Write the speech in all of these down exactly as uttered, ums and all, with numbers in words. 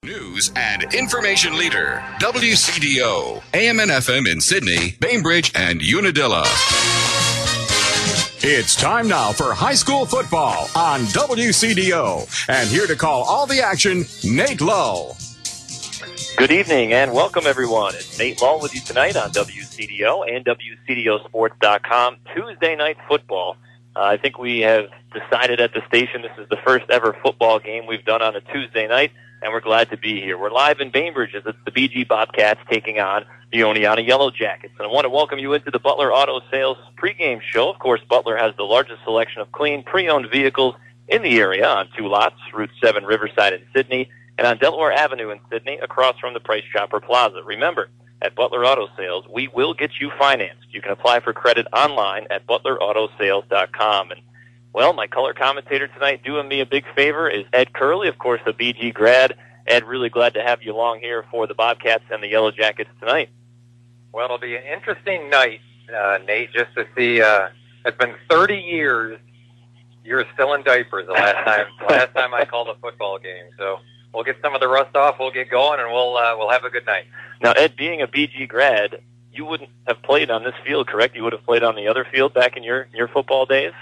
News and information leader, W C D O, A M and F M in Sydney, Bainbridge, and Unadilla. It's time now for high school football on W C D O. And here to call all the action, Nate Lull. Good evening and welcome, everyone. It's Nate Lull with you tonight on W C D O and W C D O sports dot com. Tuesday night football. Uh, I think we have decided at the station this is the first ever football game we've done on a Tuesday night, and we're glad to be here. We're live in Bainbridge as it's the B G Bobcats taking on the Oneonta Yellow Jackets. And I want to welcome you into the Butler Auto Sales pregame show. Of course, Butler has the largest selection of clean, pre-owned vehicles in the area on two lots, Route seven Riverside in Sydney, and on Delaware Avenue in Sydney, across from the Price Chopper Plaza. Remember, at Butler Auto Sales, we will get you financed. You can apply for credit online at butler auto sales dot com. And, well, my color commentator tonight doing me a big favor is Ed Curley, of course, a B G grad. Ed, really glad to have you along here for the Bobcats and the Yellow Jackets tonight. Well, it'll be an interesting night, uh, Nate, just to see. Uh, it's been thirty years. You were still in diapers the last time. the last time I called a football game. So we'll get some of the rust off. We'll get going, and we'll uh, we'll have a good night. Now, Ed, being a B G grad, you wouldn't have played on this field, correct? You would have played on the other field back in your your football days.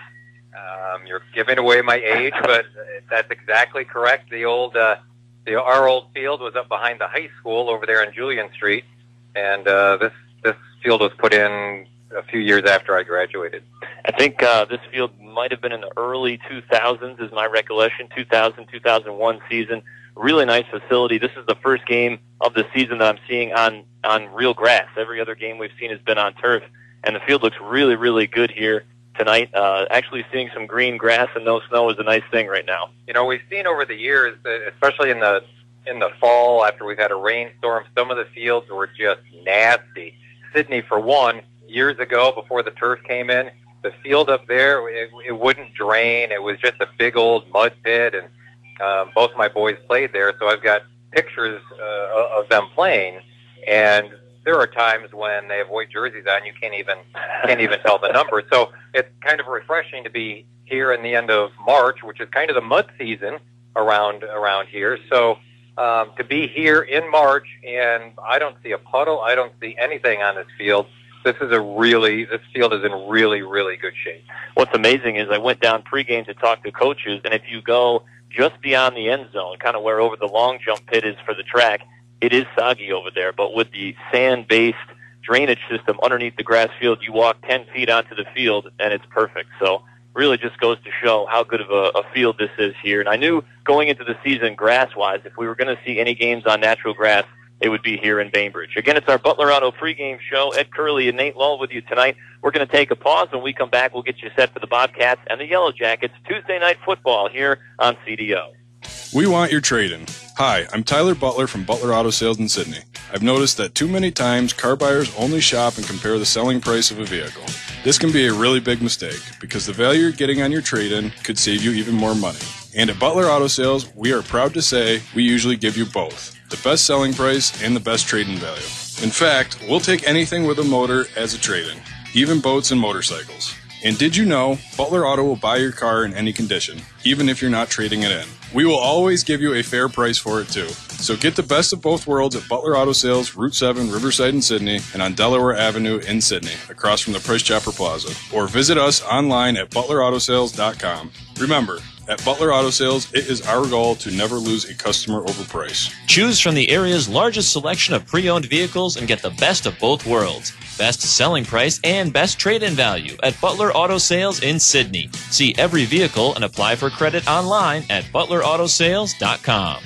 Um, you're giving away my age, but that's exactly correct. The old, uh, the our old field was up behind the high school over there on Julian Street, and uh, this this field was put in a few years after I graduated. I think uh, this field might have been in the early two thousands, is my recollection. two thousand, two thousand one season. Really nice facility. This is the first game of the season that I'm seeing on on real grass. Every other game we've seen has been on turf, and the field looks really, really good here tonight. Uh, actually seeing some green grass and no snow is a nice thing right now. You know, we've seen over the years, that especially in the in the fall after we've had a rainstorm, some of the fields were just nasty. Sydney, for one, years ago before the turf came in, the field up there, it, it wouldn't drain. It was just a big old mud pit, and um, both my boys played there, so I've got pictures uh, of them playing, and there are times when they have white jerseys on, you can't even can't even tell the number. So it's kind of refreshing to be here in the end of March, which is kind of the mud season around around here. So um, to be here in March, and I don't see a puddle, I don't see anything on this field. This is a really this field is in really really good shape. What's amazing is I went down pregame to talk to coaches, and if you go just beyond the end zone, kind of where over the long jump pit is for the track, it is soggy over there, but with the sand-based drainage system underneath the grass field, you walk ten feet onto the field, and it's perfect. So really just goes to show how good of a, a field this is here. And I knew going into the season, grass-wise, if we were going to see any games on natural grass, it would be here in Bainbridge. Again, it's our Butler Auto pregame show. Ed Curley and Nate Lull with you tonight. We're going to take a pause. When we come back, we'll get you set for the Bobcats and the Yellow Jackets Tuesday night football here on C D O. We want your trade-in. Hi, I'm Tyler Butler from Butler Auto Sales in Sydney. I've noticed that too many times car buyers only shop and compare the selling price of a vehicle. This can be a really big mistake because the value you're getting on your trade-in could save you even more money. And at Butler Auto Sales, we are proud to say we usually give you both, the best selling price and the best trade-in value. In fact, we'll take anything with a motor as a trade-in, even boats and motorcycles. And did you know Butler Auto will buy your car in any condition, even if you're not trading it in. We will always give you a fair price for it too. So get the best of both worlds at Butler Auto Sales, Route seven, Riverside in Sydney, and on Delaware Avenue in Sydney, across from the Price Chopper Plaza. Or visit us online at butler auto sales dot com. Remember, at Butler Auto Sales, it is our goal to never lose a customer over price. Choose from the area's largest selection of pre-owned vehicles and get the best of both worlds. Best selling price and best trade-in value at Butler Auto Sales in Sydney. See every vehicle and apply for credit online at butler auto sales dot com.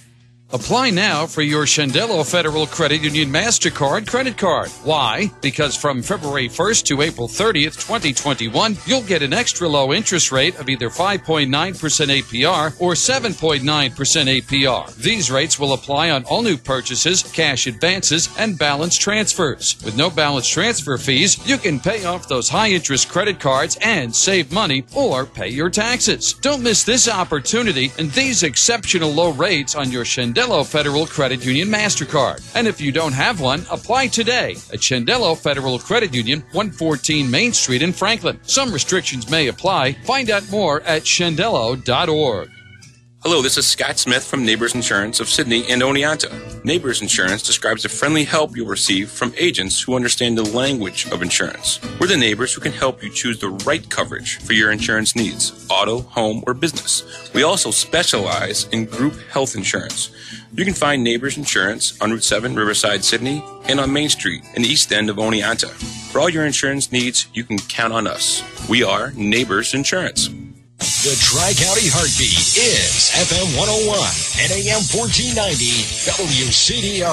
Apply now for your Shendello Federal Credit Union MasterCard credit card. Why? Because from February first to April thirtieth, twenty twenty-one, you'll get an extra low interest rate of either five point nine percent A P R or seven point nine percent A P R. These rates will apply on all new purchases, cash advances, and balance transfers. With no balance transfer fees, you can pay off those high-interest credit cards and save money or pay your taxes. Don't miss this opportunity and these exceptional low rates on your Shendello Federal Credit Union MasterCard. And if you don't have one, apply today at Shendello Federal Credit Union, one fourteen Main Street in Franklin. Some restrictions may apply. Find out more at shendello dot org. Hello, this is Scott Smith from Neighbors Insurance of Sydney and Oneonta. Neighbors Insurance describes the friendly help you'll receive from agents who understand the language of insurance. We're the neighbors who can help you choose the right coverage for your insurance needs, auto, home, or business. We also specialize in group health insurance. You can find Neighbors Insurance on Route seven, Riverside, Sydney, and on Main Street in the east end of Oneonta. For all your insurance needs, you can count on us. We are Neighbors Insurance. The Tri-County Heartbeat is F M one oh one and A M fourteen ninety W C D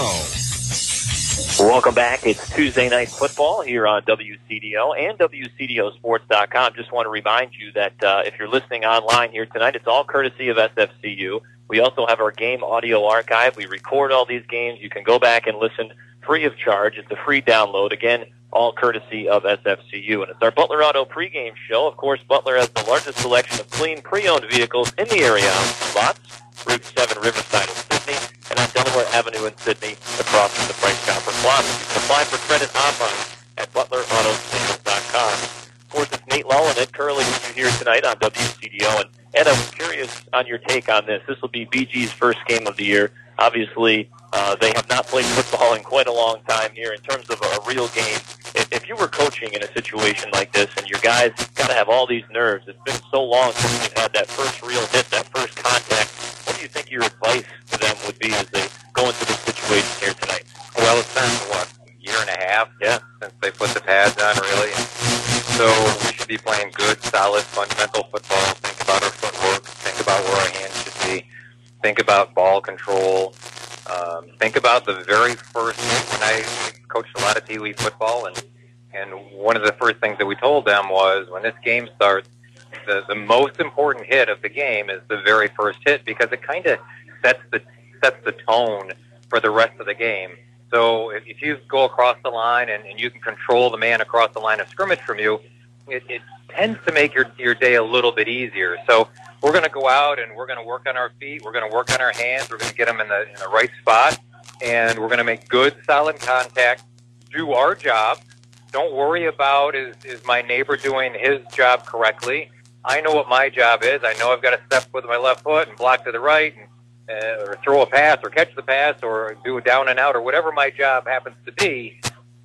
O. Welcome back. It's Tuesday Night Football here on W C D O and W C D O Sports dot com. Just want to remind you that uh, if you're listening online here tonight, it's all courtesy of S F C U. We also have our game audio archive. We record all these games. You can go back and listen free of charge. It's a free download. Again, all courtesy of S F C U. And it's our Butler Auto pregame show. Of course, Butler has the largest selection of clean pre-owned vehicles in the area on lots, Route seven, Riverside in Sydney, and on Delaware Avenue in Sydney, across from the Price Chopper Plaza. You can apply for credit online at Butler Auto Sales dot com. Of course, it's Nate Lull and Ed Curley with you here tonight on W C D O. And Ed, I was curious on your take on this. This will be B G's first game of the year. Obviously, uh, they have not played football in quite a long time here. In terms of a, a real game, if, if you were coaching in a situation like this and your guys got to have all these nerves, it's been so long since you've had that first real hit, that first contact. What do you think your advice to them would be as they go into this situation here tonight? Well, it's been, what, a year and a half yeah. since they put the pads on, really. So we should be playing good, solid, fundamental football. Think about our footwork. Think about where our hands should be. Think about ball control. Um, think about the very first, when I coached a lot of Pee Wee football, and, and one of the first things that we told them was, when this game starts, the, the most important hit of the game is the very first hit, because it kind of sets the sets the tone for the rest of the game. So if, if you go across the line and, and you can control the man across the line of scrimmage from you, it, it tends to make your, your day a little bit easier. So we're going to go out and we're going to work on our feet. We're going to work on our hands. We're going to get them in the, in the right spot, and we're going to make good, solid contact, do our job. Don't worry about, is, is my neighbor doing his job correctly? I know what my job is. I know I've got to step with my left foot and block to the right, and, uh, or throw a pass or catch the pass or do a down and out, or whatever my job happens to be.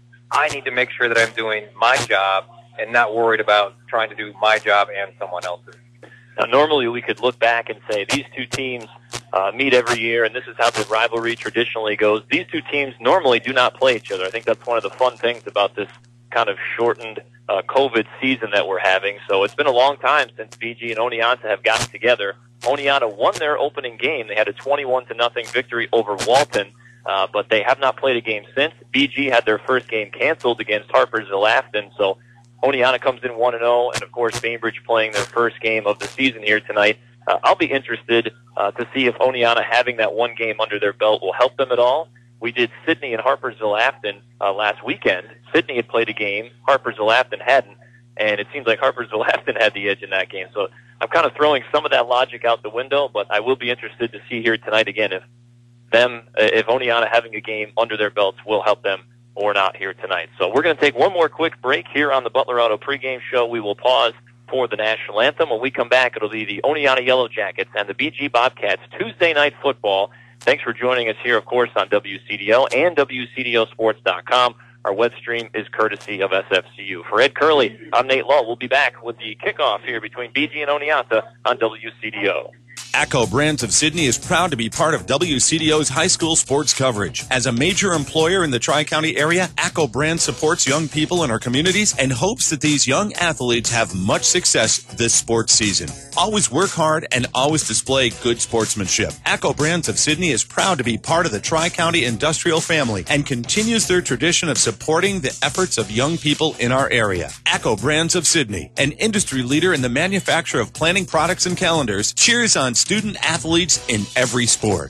I need to make sure that I'm doing my job and not worried about trying to do my job and someone else's. Now, normally we could look back and say these two teams uh, meet every year, and this is how the rivalry traditionally goes. These two teams normally do not play each other. I think that's one of the fun things about this kind of shortened uh, COVID season that we're having. So it's been a long time since B G and Oneonta have gotten together. Oneonta won their opening game. They had a twenty-one to nothing victory over Walton, uh, but they have not played a game since. B G had their first game canceled against Harpersville Afton, so Oneonta comes in one and oh, and of course Bainbridge playing their first game of the season here tonight. Uh, I'll be interested uh, to see if Oneonta having that one game under their belt will help them at all. We did Sydney and Harpersville Afton uh, last weekend. Sydney had played a game, Harpersville Afton hadn't, and it seems like Harpersville Afton had the edge in that game. So I'm kind of throwing some of that logic out the window, but I will be interested to see here tonight again if them, if Oneonta having a game under their belts will help them or not here tonight. So we're going to take one more quick break here on the Butler Auto pregame show. We will pause for the national anthem. When we come back, it'll be the Oneonta Yellow Jackets and the B G Bobcats Tuesday Night Football. Thanks for joining us here, of course, on W C D O and W C D O Sports dot com. Our web stream is courtesy of S F C U. For Ed Curley, I'm Nate Lull. We'll be back with the kickoff here between B G and Oneonta on W C D O. ACCO Brands of Sydney is proud to be part of W C D O's high school sports coverage. As a major employer in the Tri-County area, ACCO Brands supports young people in our communities and hopes that these young athletes have much success this sports season. Always work hard and always display good sportsmanship. ACCO Brands of Sydney is proud to be part of the Tri-County industrial family and continues their tradition of supporting the efforts of young people in our area. ACCO Brands of Sydney, an industry leader in the manufacture of planning products and calendars, cheers on student athletes in every sport.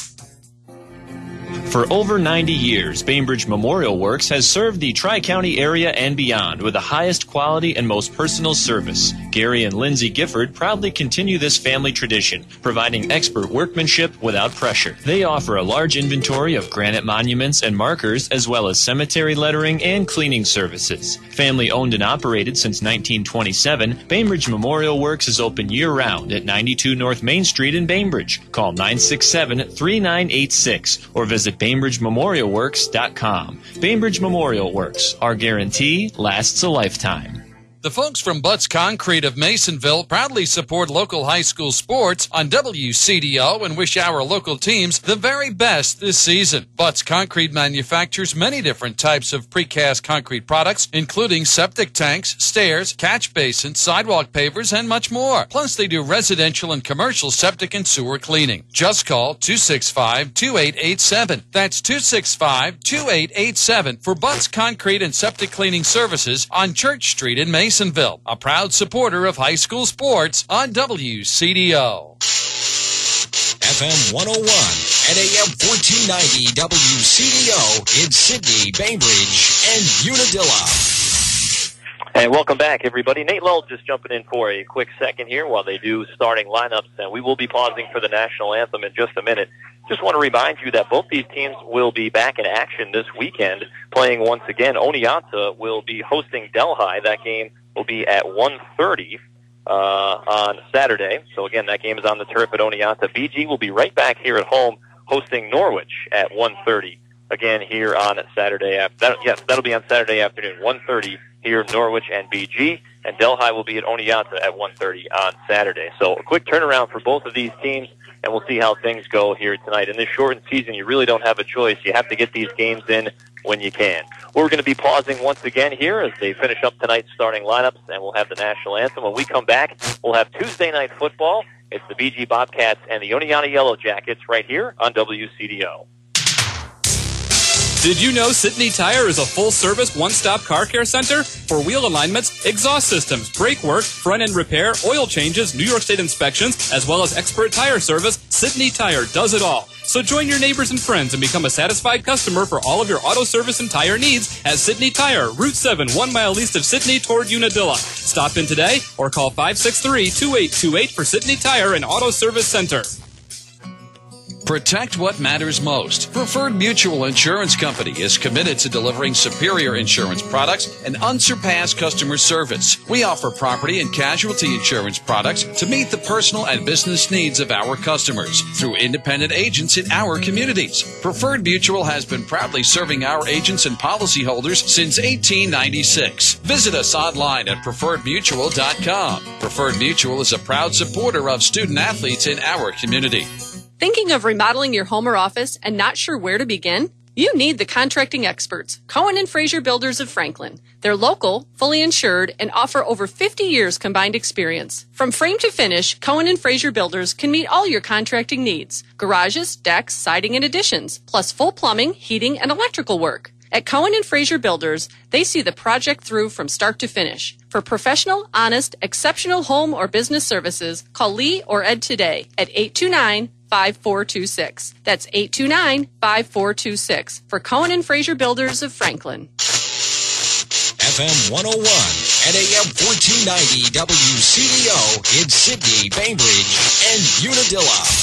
For over ninety years, Bainbridge Memorial Works has served the Tri-County area and beyond with the highest quality and most personal service. Gary and Lindsay Gifford proudly continue this family tradition, providing expert workmanship without pressure. They offer a large inventory of granite monuments and markers, as well as cemetery lettering and cleaning services. Family owned and operated since nineteen twenty-seven, Bainbridge Memorial Works is open year-round at ninety-two North Main Street in Bainbridge. Call nine six seven, three nine eight six or visit bainbridge memorial works dot com. Bainbridge Memorial Works. Our guarantee lasts a lifetime. The folks from Butts Concrete of Masonville proudly support local high school sports on W C D O and wish our local teams the very best this season. Butts Concrete manufactures many different types of precast concrete products, including septic tanks, stairs, catch basins, sidewalk pavers, and much more. Plus, they do residential and commercial septic and sewer cleaning. Just call two six five, two eight eight seven. That's two six five, two eight eight seven for Butts Concrete and Septic Cleaning Services on Church Street in Masonville. Masonville, a proud supporter of high school sports on W C D O. F M one oh one and A M fourteen ninety W C D O in Sydney, Bainbridge, and Unadilla. And welcome back, everybody. Nate Lull just jumping in for a quick second here while they do starting lineups, and we will be pausing for the national anthem in just a minute. Just want to remind you that both these teams will be back in action this weekend, playing once again. Oneonta will be hosting Delhi. That game will be at one thirty uh, on Saturday. So, again, that game is on the turf at Oneonta. B G will be right back here at home hosting Norwich at one thirty, again, here on Saturday. After, that, yes, that'll be on Saturday afternoon, one thirty here in Norwich and B G. And Delhi will be at Oneonta at one thirty on Saturday. So a quick turnaround for both of these teams, and we'll see how things go here tonight. In this shortened season, you really don't have a choice. You have to get these games in when you can. We're going to be pausing once again here as they finish up tonight's starting lineups, and we'll have the national anthem. When we come back, we'll have Tuesday night football. It's the B G Bobcats and the Oneonta Yellow Jackets right here on W C D O. Did you know Sydney Tire is a full-service, one-stop car care center? For wheel alignments, exhaust systems, brake work, front-end repair, oil changes, New York State inspections, as well as expert tire service, Sydney Tire does it all. So join your neighbors and friends and become a satisfied customer for all of your auto service and tire needs at Sydney Tire, Route seven, one mile east of Sydney toward Unadilla. Stop in today or call five six three, two eight two eight for Sydney Tire and Auto Service Center. Protect what matters most. Preferred Mutual Insurance Company is committed to delivering superior insurance products and unsurpassed customer service. We offer property and casualty insurance products to meet the personal and business needs of our customers through independent agents in our communities. Preferred Mutual has been proudly serving our agents and policyholders since eighteen ninety-six. Visit us online at preferred mutual dot com. Preferred Mutual is a proud supporter of student athletes in our community. Thinking of remodeling your home or office and not sure where to begin? You need the contracting experts, Cohen and Fraser Builders of Franklin. They're local, fully insured, and offer over fifty years combined experience. From frame to finish, Cohen and Fraser Builders can meet all your contracting needs. Garages, decks, siding, and additions, plus full plumbing, heating, and electrical work. At Cohen and Fraser Builders, they see the project through from start to finish. For professional, honest, exceptional home or business services, call Lee or Ed today at eight two nine, five four two six. That's eight two nine, five four two six for Cohen and Fraser Builders of Franklin. F M one oh one and A M fourteen ninety W C D O in Sydney, Bainbridge, and Unadilla.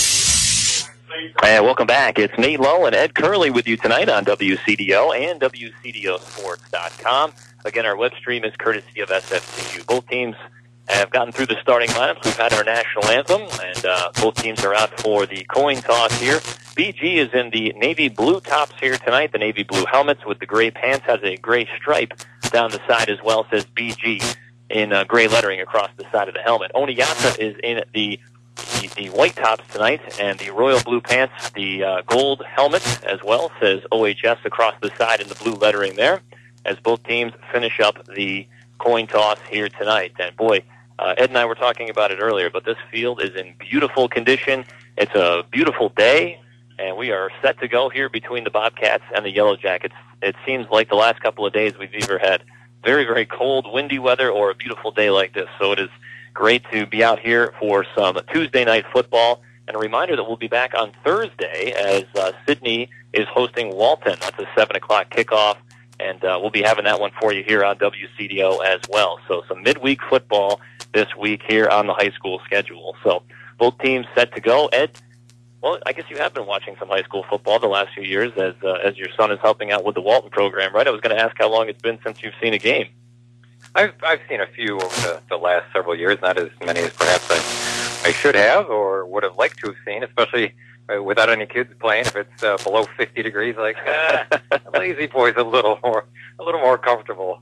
And welcome back. It's Nate Lull and Ed Curley with you tonight on W C D O and W C D O sports dot com. Again, our web stream is courtesy of S F C U. Both teams have gotten through the starting lineups. We've had our national anthem, and uh, both teams are out for the coin toss here. B G is in the navy blue tops here tonight, the navy blue helmets with the gray pants, has a gray stripe down the side as well, says B G in uh, gray lettering across the side of the helmet. Oneonta is in the The, the white tops tonight, and the royal blue pants, the uh, gold helmet as well, says O H S across the side in the blue lettering there, as both teams finish up the coin toss here tonight. And boy, uh, Ed and I were talking about it earlier, but this field is in beautiful condition. It's a beautiful day, and we are set to go here between the Bobcats and the Yellow Jackets. It seems like the last couple of days we've either had very, very cold, windy weather or a beautiful day like this. So it is great to be out here for some Tuesday night football. And a reminder that we'll be back on Thursday as uh, Sydney is hosting Walton. That's a seven o'clock kickoff, and uh, we'll be having that one for you here on W C D O as well. So some midweek football this week here on the high school schedule. So both teams set to go. Ed, well, I guess you have been watching some high school football the last few years as uh, as your son is helping out with the Walton program, right? I was going to ask how long it's been since you've seen a game. I've I've seen a few over the, the last several years, not as many as perhaps I, I should have or would have liked to have seen, especially uh, without any kids playing. If it's uh, below fifty degrees, like ah, Lazy Boy's a little more a little more comfortable.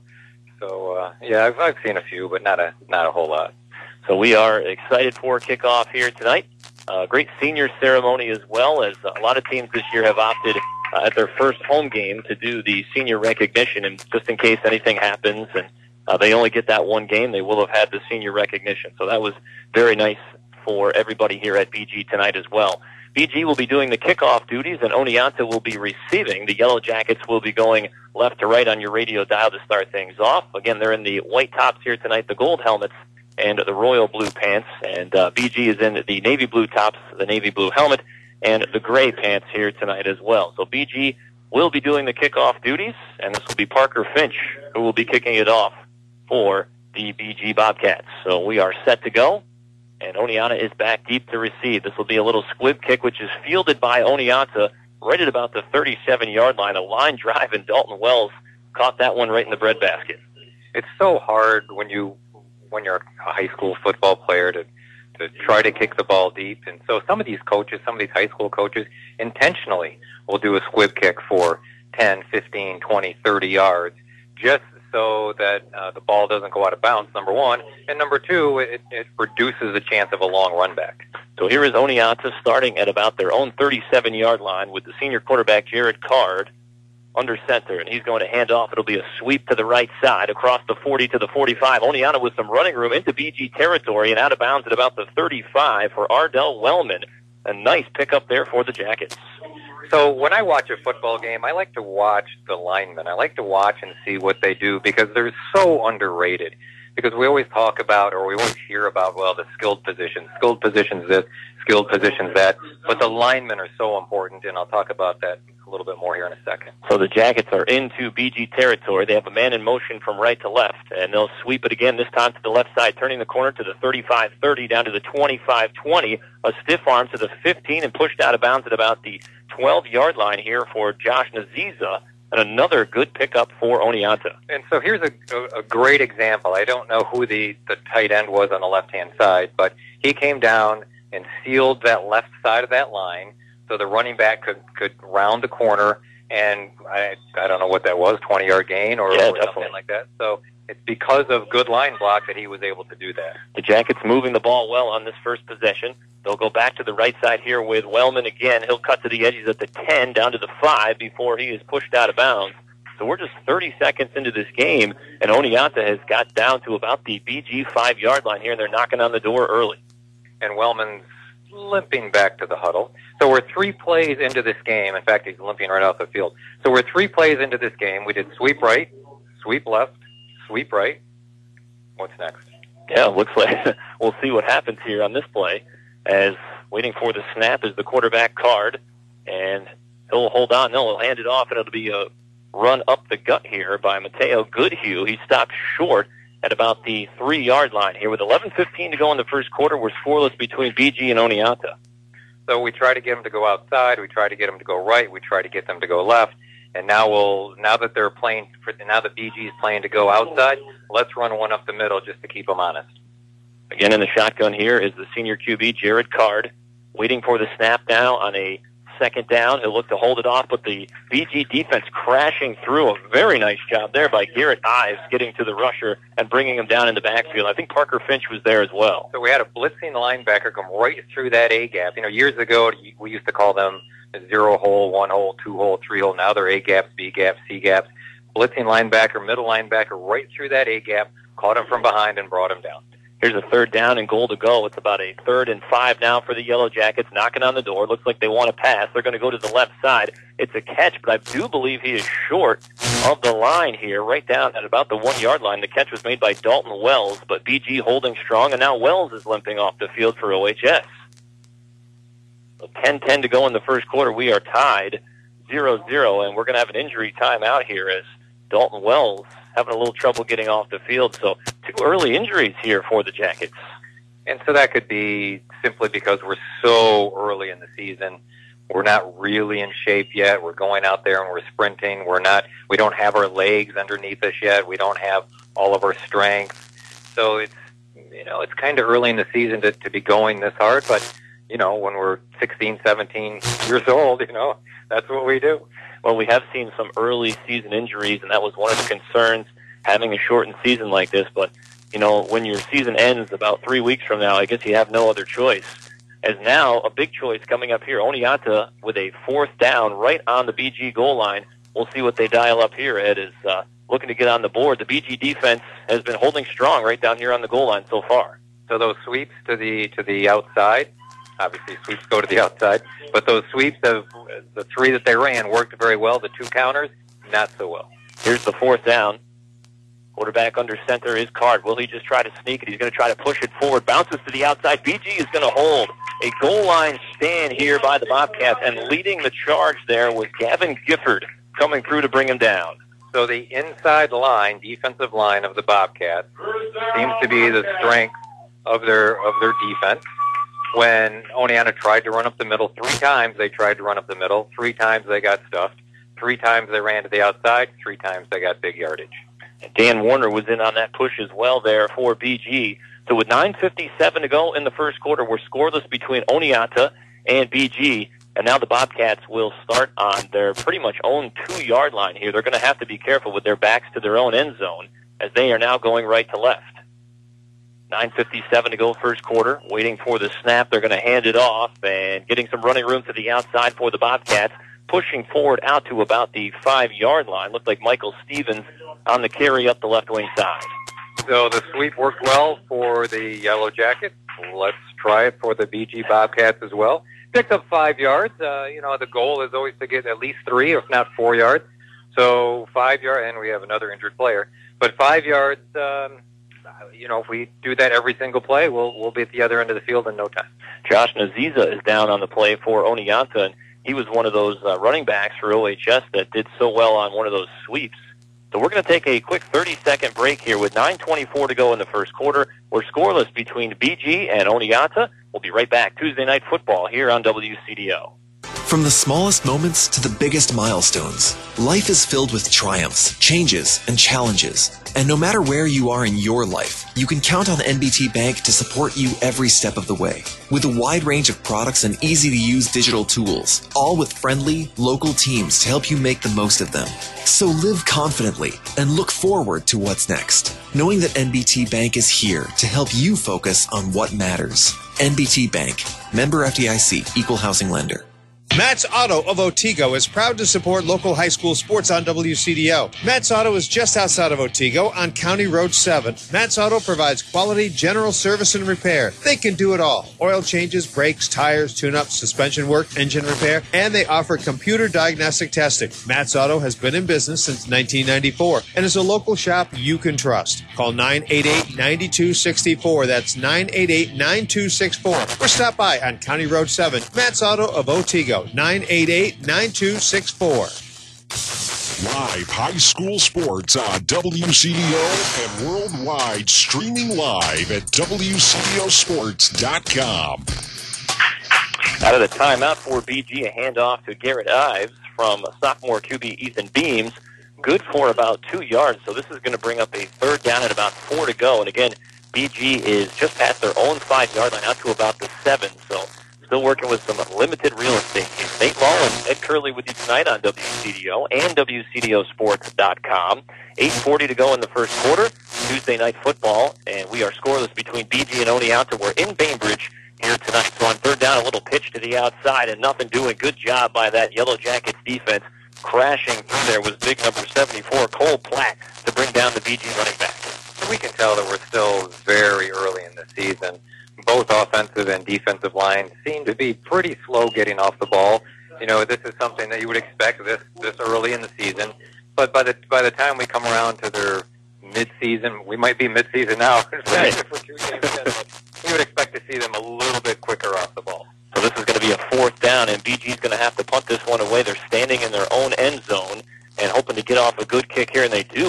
So uh, yeah, I've I've seen a few, but not a not a whole lot. So we are excited for kickoff here tonight. Uh, great senior ceremony as well, as a lot of teams this year have opted uh, at their first home game to do the senior recognition, and just in case anything happens and uh, they only get that one game, they will have had the senior recognition. So that was very nice for everybody here at B G tonight as well. B G will be doing the kickoff duties, and Oneonta will be receiving. The Yellow Jackets will be going left to right on your radio dial to start things off. Again, they're in the white tops here tonight, the gold helmets, and the royal blue pants, and uh, B G is in the navy blue tops, the navy blue helmet, and the gray pants here tonight as well. So B G will be doing the kickoff duties, and this will be Parker Finch who will be kicking it off for the B G Bobcats. So we are set to go, and Oneonta is back deep to receive. This will be a little squib kick, which is fielded by Oneonta right at about the thirty-seven-yard line. A line drive, and Dalton Wells caught that one right in the breadbasket. It's so hard when you when you're a high school football player to to try to kick the ball deep. And so some of these coaches, some of these high school coaches, intentionally will do a squib kick for ten, fifteen, twenty, thirty yards just so that uh, the ball doesn't go out of bounds, number one. And number two, it, it reduces the chance of a long run back. So here is Oneonta starting at about their own thirty-seven-yard line with the senior quarterback, Jared Card, under center, and he's going to hand off. It'll be a sweep to the right side across the forty to the forty-five. Oneonta with some running room into B G territory and out of bounds at about the thirty-five for Ardell Wellman. A nice pickup there for the Jackets. So when I watch a football game, I like to watch the linemen. I like to watch and see what they do because they're so underrated. Because we always talk about, or we always hear about, well, the skilled positions, skilled positions this, skilled positions that, but the linemen are so important, and I'll talk about that a little bit more here in a second. So the Jackets are into B G territory. They have a man in motion from right to left, and they'll sweep it again, this time to the left side, turning the corner to the thirty-five thirty, down to the twenty-five twenty, a stiff arm to the fifteen, and pushed out of bounds at about the twelve-yard line here for Josh Naziza. And another good pickup for Oneonta. And so here's a, a, a great example. I don't know who the, the tight end was on the left-hand side, but he came down and sealed that left side of that line so the running back could, could round the corner, and I, I don't know what that was, twenty-yard gain or, yeah, or something like that. So it's because of good line block that he was able to do that. The Jackets moving the ball well on this first possession. They'll go back to the right side here with Wellman again. He'll cut to the edges at the ten, down to the five before he is pushed out of bounds. So we're just thirty seconds into this game, and Oneonta has got down to about the B G five-yard line here, and they're knocking on the door early. And Wellman's limping back to the huddle. So we're three plays into this game. In fact, he's limping right off the field. So we're three plays into this game. We did sweep right, sweep left, sweep right. What's next? Yeah, it looks like we'll see what happens here on this play. As waiting for the snap is the quarterback Card, and he'll hold on. No, he'll hand it off, and it'll be a run up the gut here by Mateo Goodhue. He stopped short at about the three-yard line here. With eleven fifteen to go in the first quarter, we're scoreless between B G and Oneonta. So we try to get them to go outside. We try to get them to go right. We try to get them to go left. And now we'll now that they're playing, for, now that B G is playing to go outside, let's run one up the middle just to keep them honest. Again in the shotgun here is the senior Q B, Jared Card, waiting for the snap now on a second down. He'll look to hold it off, but the B G defense crashing through. A very nice job there by Garrett Ives getting to the rusher and bringing him down in the backfield. I think Parker Finch was there as well. So we had a blitzing linebacker come right through that A-gap. You know, years ago we used to call them zero hole, one hole, two hole, three hole. Now they're A-gaps, B-gaps, C-gaps. Blitzing linebacker, middle linebacker, right through that A-gap, caught him from behind and brought him down. Here's a third down and goal to go. It's about a third and five now for the Yellow Jackets, knocking on the door. Looks like they want to pass. They're going to go to the left side. It's a catch, but I do believe he is short of the line here, right down at about the one-yard line. The catch was made by Dalton Wells, but B G holding strong, and now Wells is limping off the field for O H S. So ten ten to go in the first quarter. We are tied zero zero, and we're going to have an injury timeout here as Dalton Wells having a little trouble getting off the field. So two early injuries here for the Jackets. And so that could be simply because we're so early in the season. We're not really in shape yet. We're going out there and we're sprinting. We're not, we don't have our legs underneath us yet. We don't have all of our strength. So it's, you know, it's kind of early in the season to, to be going this hard. But, you know, when we're sixteen, seventeen years old, you know, that's what we do. Well, we have seen some early season injuries, and that was one of the concerns having a shortened season like this. But, you know, when your season ends about three weeks from now, I guess you have no other choice. As now, a big choice coming up here. Oneonta with a fourth down right on the B G goal line. We'll see what they dial up here. Ed is uh, looking to get on the board. The B G defense has been holding strong right down here on the goal line so far. So those sweeps to the to the outside, obviously sweeps go to the outside, but those sweeps of the three that they ran worked very well. The two counters, not so well. Here's the fourth down. Quarterback under center is Card. Will he just try to sneak it? He's going to try to push it forward. Bounces to the outside. B G is going to hold a goal line stand here by the Bobcats, and leading the charge there was Gavin Gifford coming through to bring him down. So the inside line, defensive line of the Bobcats seems to be the strength of their of their defense. When Oneonta tried to run up the middle, three times they tried to run up the middle, three times they got stuffed, three times they ran to the outside, three times they got big yardage. Dan Warner was in on that push as well there for B G. So with nine fifty-seven to go in the first quarter, we're scoreless between Oneonta and B G. And now the Bobcats will start on their pretty much own two-yard line here. They're going to have to be careful with their backs to their own end zone as they are now going right to left. nine fifty-seven to go first quarter. Waiting for the snap. They're going to hand it off and getting some running room to the outside for the Bobcats. Pushing forward out to about the five-yard line. Looked like Michael Stevens on the carry up the left wing side. So the sweep worked well for the Yellow Jackets. Let's try it for the B G Bobcats as well. Picked up five yards. Uh, you know, the goal is always to get at least three, if not four yards. So five yards, and we have another injured player. But five yards, um, you know, if we do that every single play, we'll we'll be at the other end of the field in no time. Josh Naziza is down on the play for Oneonta, and he was one of those uh, running backs for O H S that did so well on one of those sweeps. So we're going to take a quick thirty-second break here with nine twenty-four to go in the first quarter. We're scoreless between B G and Oneonta. We'll be right back. Tuesday Night Football here on W C D O. From the smallest moments to the biggest milestones, life is filled with triumphs, changes, and challenges. And no matter where you are in your life, you can count on N B T Bank to support you every step of the way. With a wide range of products and easy-to-use digital tools, all with friendly, local teams to help you make the most of them. So live confidently and look forward to what's next, knowing that N B T Bank is here to help you focus on what matters. N B T Bank, member F D I C, equal housing lender. Matt's Auto of Otsego is proud to support local high school sports on W C D O. Matt's Auto is just outside of Otsego on County Road seven. Matt's Auto provides quality general service and repair. They can do it all. Oil changes, brakes, tires, tune-ups, suspension work, engine repair, and they offer computer diagnostic testing. Matt's Auto has been in business since nineteen ninety-four and is a local shop you can trust. Call nine eight eight, nine two six four. That's nine eight eight, nine two six four. Or stop by on County Road seven. Matt's Auto of Otsego. nine eight eight, nine two six four. Live high school sports on W C D O and worldwide, streaming live at W C D O sports dot com. Out of the timeout for B G, a handoff to Garrett Ives from sophomore Q B Ethan Beams. Good for about two yards, so this is going to bring up a third down and about four to go. And again, B G is just past their own five-yard line, out to about the seven, so still working with some limited real estate. Nate Law and Ed Curley with you tonight on W C D O and W C D O sports dot com. eight forty to go in the first quarter. Tuesday Night Football, and we are scoreless between B G and Oneonta. We're in Bainbridge here tonight. So on third down, a little pitch to the outside and nothing doing. Good job by that Yellow Jackets defense. Crashing through there was big number seventy-four, Cole Platt, to bring down the B G running back. We can tell that we're still very early in the season. Both offensive and defensive lines seem to be pretty slow getting off the ball. You know, this is something that you would expect this this early in the season. But by the by the time we come around to their mid-season, we might be mid-season now. Right. For two games in, we would expect to see them a little bit quicker off the ball. So this is going to be a fourth down, and B G's going to have to punt this one away. They're standing in their own end zone and hoping to get off a good kick here, and they do way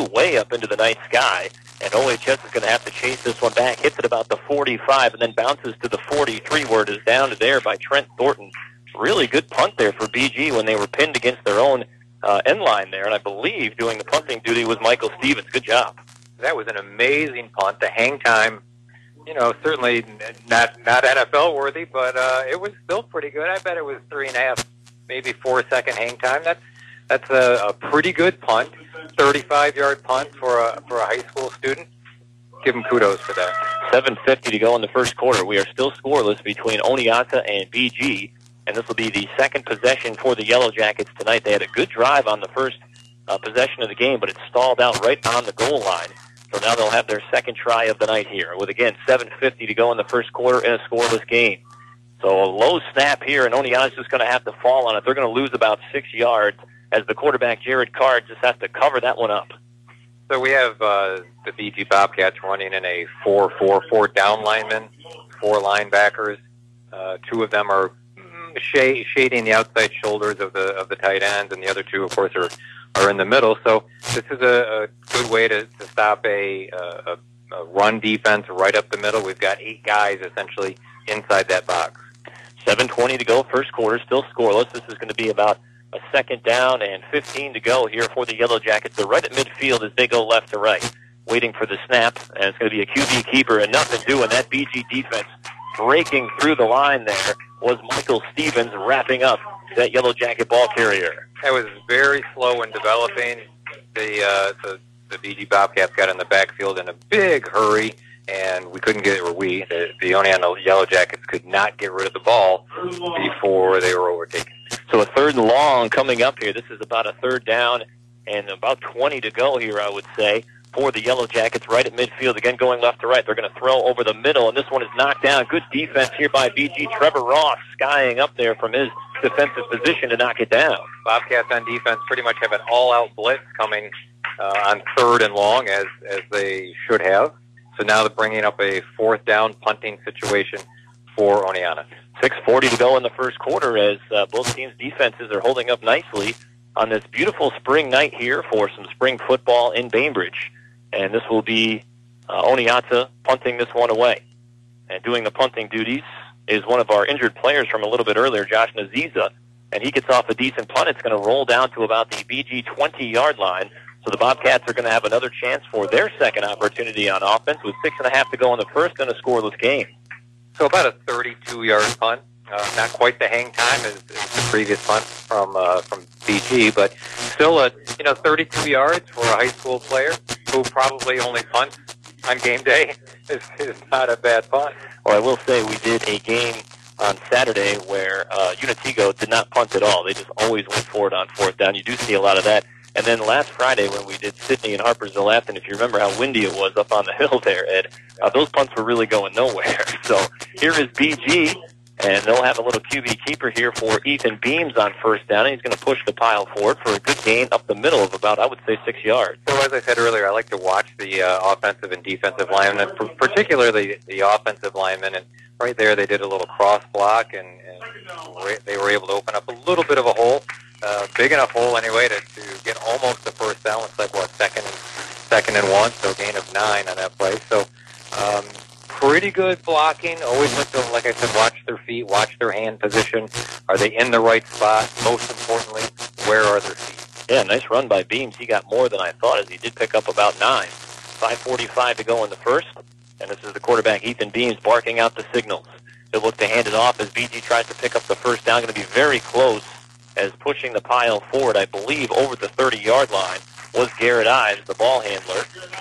up into the night sky. And O H S is going to have to chase this one back. Hits it about the forty-five and then bounces to the forty-three where it is down to there by Trent Thornton. Really good punt there for B G when they were pinned against their own uh, end line there. And I believe doing the punting duty was Michael Stevens. Good job. That was an amazing punt. The hang time, you know, certainly not not N F L worthy, but uh, it was still pretty good. I bet it was three and a half, maybe four second hang time. That's that's a, a pretty good punt. thirty-five yard punt for a for a high school student. Give him kudos for that. seven fifty to go in the first quarter. We are still scoreless between Oneonta and B G, and this will be the second possession for the Yellow Jackets tonight. They had a good drive on the first uh, possession of the game, but it stalled out right on the goal line. So now they'll have their second try of the night here, with, again, seven fifty to go in the first quarter in a scoreless game. So a low snap here, and Oneonta's just going to have to fall on it. They're going to lose about six yards as the quarterback, Jared Card, just has to cover that one up. So we have uh, the B G Bobcats running in a four four four down linemen, four linebackers. Uh, two of them are mm, sh- shading the outside shoulders of the of the tight ends, and the other two, of course, are are in the middle. So this is a, a good way to, to stop a, a, a run defense right up the middle. We've got eight guys essentially inside that box. seven twenty to go, first quarter, still scoreless. This is going to be about a second down and fifteen to go here for the Yellow Jackets. They're right at midfield as they go left to right, waiting for the snap, and it's going to be a Q B keeper and nothing doing. That B G defense breaking through the line there was Michael Stevens wrapping up that Yellow Jacket ball carrier. That was very slow in developing. The, uh, the, the B G Bobcats got in the backfield in a big hurry, and we couldn't get it, or we, the, the Oneonta Yellow Jackets could not get rid of the ball before they were overtaken. So a third and long coming up here. This is about a third down and about twenty to go here, I would say, for the Yellow Jackets right at midfield. Again, going left to right. They're going to throw over the middle, and this one is knocked down. Good defense here by B G. Trevor Ross skying up there from his defensive position to knock it down. Bobcats on defense pretty much have an all-out blitz coming uh, on third and long, as, as they should have. So now they're bringing up a fourth down punting situation for Oneonta. six forty to go in the first quarter as uh, both teams' defenses are holding up nicely on this beautiful spring night here for some spring football in Bainbridge. And this will be uh, Oneonta punting this one away. And doing the punting duties is one of our injured players from a little bit earlier, Josh Naziza. And he gets off a decent punt. It's going to roll down to about the B G twenty-yard line. So the Bobcats are going to have another chance for their second opportunity on offense with six and a half to go in the first in a scoreless game. So about a thirty-two yard punt. Uh, not quite the hang time as, as the previous punt from uh, from B G, but still a you know thirty-two yards for a high school player who probably only punts on game day is, is not a bad punt. Well, I will say we did a game on Saturday where uh, Unitigo did not punt at all. They just always went for it on fourth down. You do see a lot of that. And then last Friday when we did Sydney and Harpersville Afton, if you remember how windy it was up on the hill there, Ed, uh, those punts were really going nowhere. So here is B G, and they'll have a little Q B keeper here for Ethan Beams on first down, and he's going to push the pile forward for a good gain up the middle of about, I would say, six yards. So as I said earlier, I like to watch the uh, offensive and defensive linemen, particularly the offensive linemen, and right there they did a little cross block, and, and they were able to open up a little bit of a hole. Uh, big enough hole anyway to, to get almost the first down. Looks like what second, second and one, so gain of nine on that play. So um, pretty good blocking. Always like to, like I said, watch their feet, watch their hand position. Are they in the right spot? Most importantly, where are their feet? Yeah, nice run by Beams. He got more than I thought, as he did pick up about nine. five forty-five to go in the first, and this is the quarterback Ethan Beams barking out the signals. He'll look to hand it off as B G tries to pick up the first down. Going to be very close. As pushing the pile forward, I believe, over the thirty-yard line was Garrett Ives, the ball handler.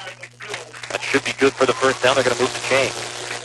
That should be good for the first down. They're going to move the chain.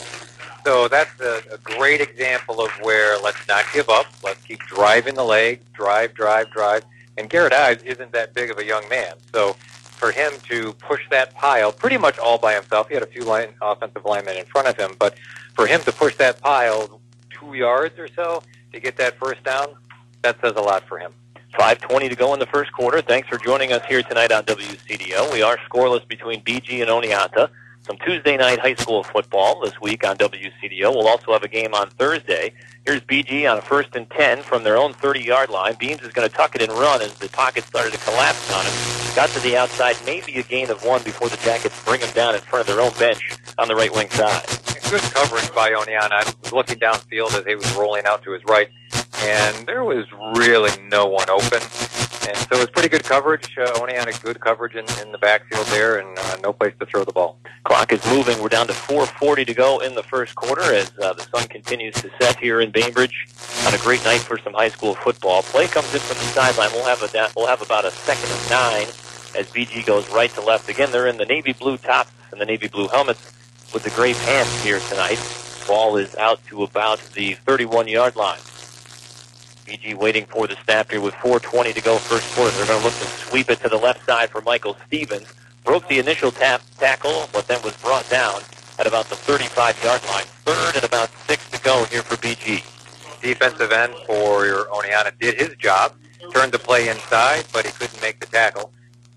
So that's a, a great example of where let's not give up. Let's keep driving the leg, drive, drive, drive. And Garrett Ives isn't that big of a young man. So for him to push that pile pretty much all by himself, he had a few line, offensive linemen in front of him, but for him to push that pile two yards or so to get that first down, that says a lot for him. five twenty to go in the first quarter. Thanks for joining us here tonight on W C D O. We are scoreless between B G and Oneonta. some Tuesday night high school football this week on W C D O. We'll also have a game on Thursday. Here's B G on a first and ten from their own thirty-yard line. Beams is going to tuck it and run as the pocket started to collapse on him. Got to the outside, maybe a gain of one before the Jackets bring him down in front of their own bench on the right wing side. Good coverage by Oneonta. I was looking downfield as he was rolling out to his right, and there was really no one open. And so it was pretty good coverage. Uh, Oneonta good coverage in, in the backfield there, and uh, no place to throw the ball. Clock is moving. We're down to four forty to go in the first quarter as uh, the sun continues to set here in Bainbridge on a great night for some high school football. Play comes in from the sideline. We'll have a we'll have about a second and nine as B G goes right to left. Again, they're in the navy blue tops and the navy blue helmets with the gray pants here tonight. Ball is out to about the thirty-one-yard line. B G waiting for the snap here with four twenty to go first quarter. They're going to look to sweep it to the left side for Michael Stevens. Broke the initial tap tackle, but then was brought down at about the thirty-five-yard line. Third and about six to go here for B G. Defensive end for Oneonta did his job, turned the play inside, but he couldn't make the tackle.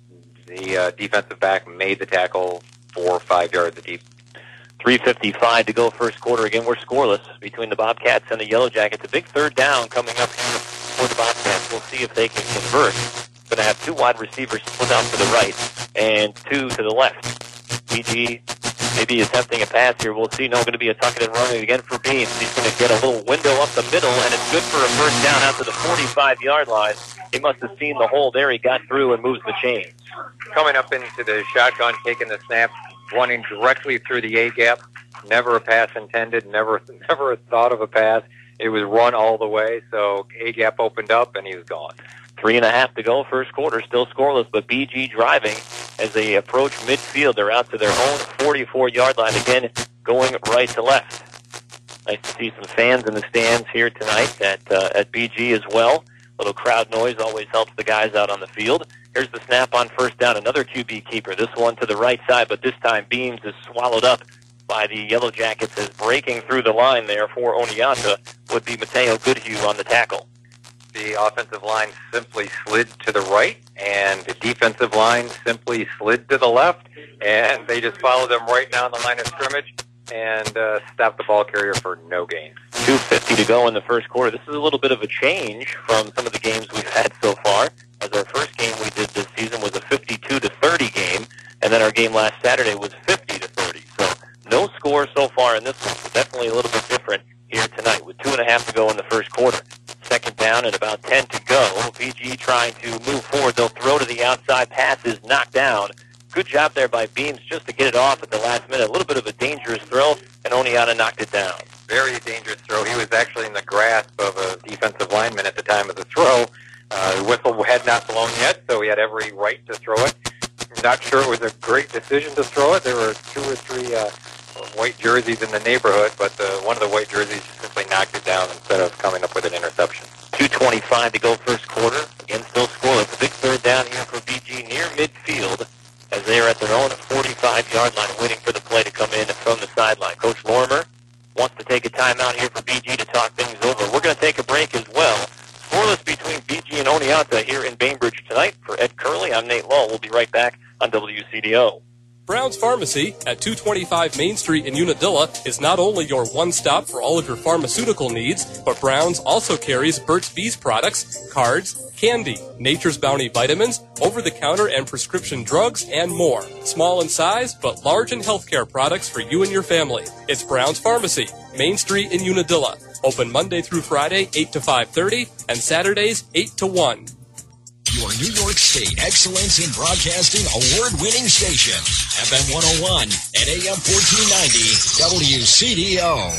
The uh, defensive back made the tackle four or five yards deep. three fifty-five to go first quarter. Again, we're scoreless between the Bobcats and the Yellow Jackets. A big third down coming up here for the Bobcats. We'll see if they can convert. Going to have two wide receivers split out to the right and two to the left. B G maybe attempting a pass here. We'll see. No, going to be a tuck it and run again for Beams. He's going to get a little window up the middle, and it's good for a first down out to the forty-five-yard line. He must have seen the hole there. He got through and moves the chains. Coming up into the shotgun, taking the snap, running directly through the A-gap. Never a pass intended, never never a thought of a pass. It was run all the way, so A-gap opened up, and he was gone. Three and a half to go first quarter, still scoreless, but B G driving as they approach midfield. They're out to their own forty-four-yard line, again going right to left. Nice to see some fans in the stands here tonight at, uh, at B G as well. Little crowd noise always helps the guys out on the field. Here's the snap on first down, another Q B keeper. This one to the right side, but this time Beams is swallowed up by the Yellow Jackets as breaking through the line there for Oneonta would be Mateo Goodhue on the tackle. The offensive line simply slid to the right, and the defensive line simply slid to the left, and they just followed them right down the line of scrimmage and uh, stopped the ball carrier for no gain. two fifty to go in the first quarter. This is a little bit of a change from some of the games we've had so far, as our first game we did this season was a fifty-two to thirty game, and then our game last Saturday was fifty to thirty. So no score so far in this one, but definitely a little bit different here tonight with two and a half to go in the first quarter. Second down and about ten to go. B G trying to move forward. They'll throw to the outside. Pass is knocked down. Good job there by Beams just to get it off at the last minute. A little bit of a dangerous throw, and Oneonta knocked it down. Very dangerous throw. He was actually in the grasp of a defensive lineman at the time of the throw. Uh, the whistle had not blown yet, so he had every right to throw it. I'm not sure it was a great decision to throw it. There were two or three uh, white jerseys in the neighborhood, but uh, one of the white jerseys simply knocked it down instead of coming up with an interception. two twenty-five to go first quarter. Again, still scoreless. A big third down here for B G near midfield as they are at their own forty-five-yard line waiting for the play to come in from the sideline. Coach Lorimer wants to take a timeout here for B G to talk things over. We're going to take a break as well. Scoreless between B G and Oneonta here in Bainbridge tonight. For Ed Curley, I'm Nate Lull. We'll be right back on W C D O. Brown's Pharmacy at two twenty-five Main Street in Unadilla is not only your one-stop for all of your pharmaceutical needs, but Brown's also carries Burt's Bees products, cards, candy, Nature's Bounty vitamins, over-the-counter and prescription drugs, and more. Small in size, but large in healthcare products for you and your family. It's Brown's Pharmacy, Main Street in Unadilla. Open Monday through Friday, eight to five thirty, and Saturdays, eight to one. Your New York State Excellence in Broadcasting award-winning station, F M one oh one and A M fourteen ninety, W C D O.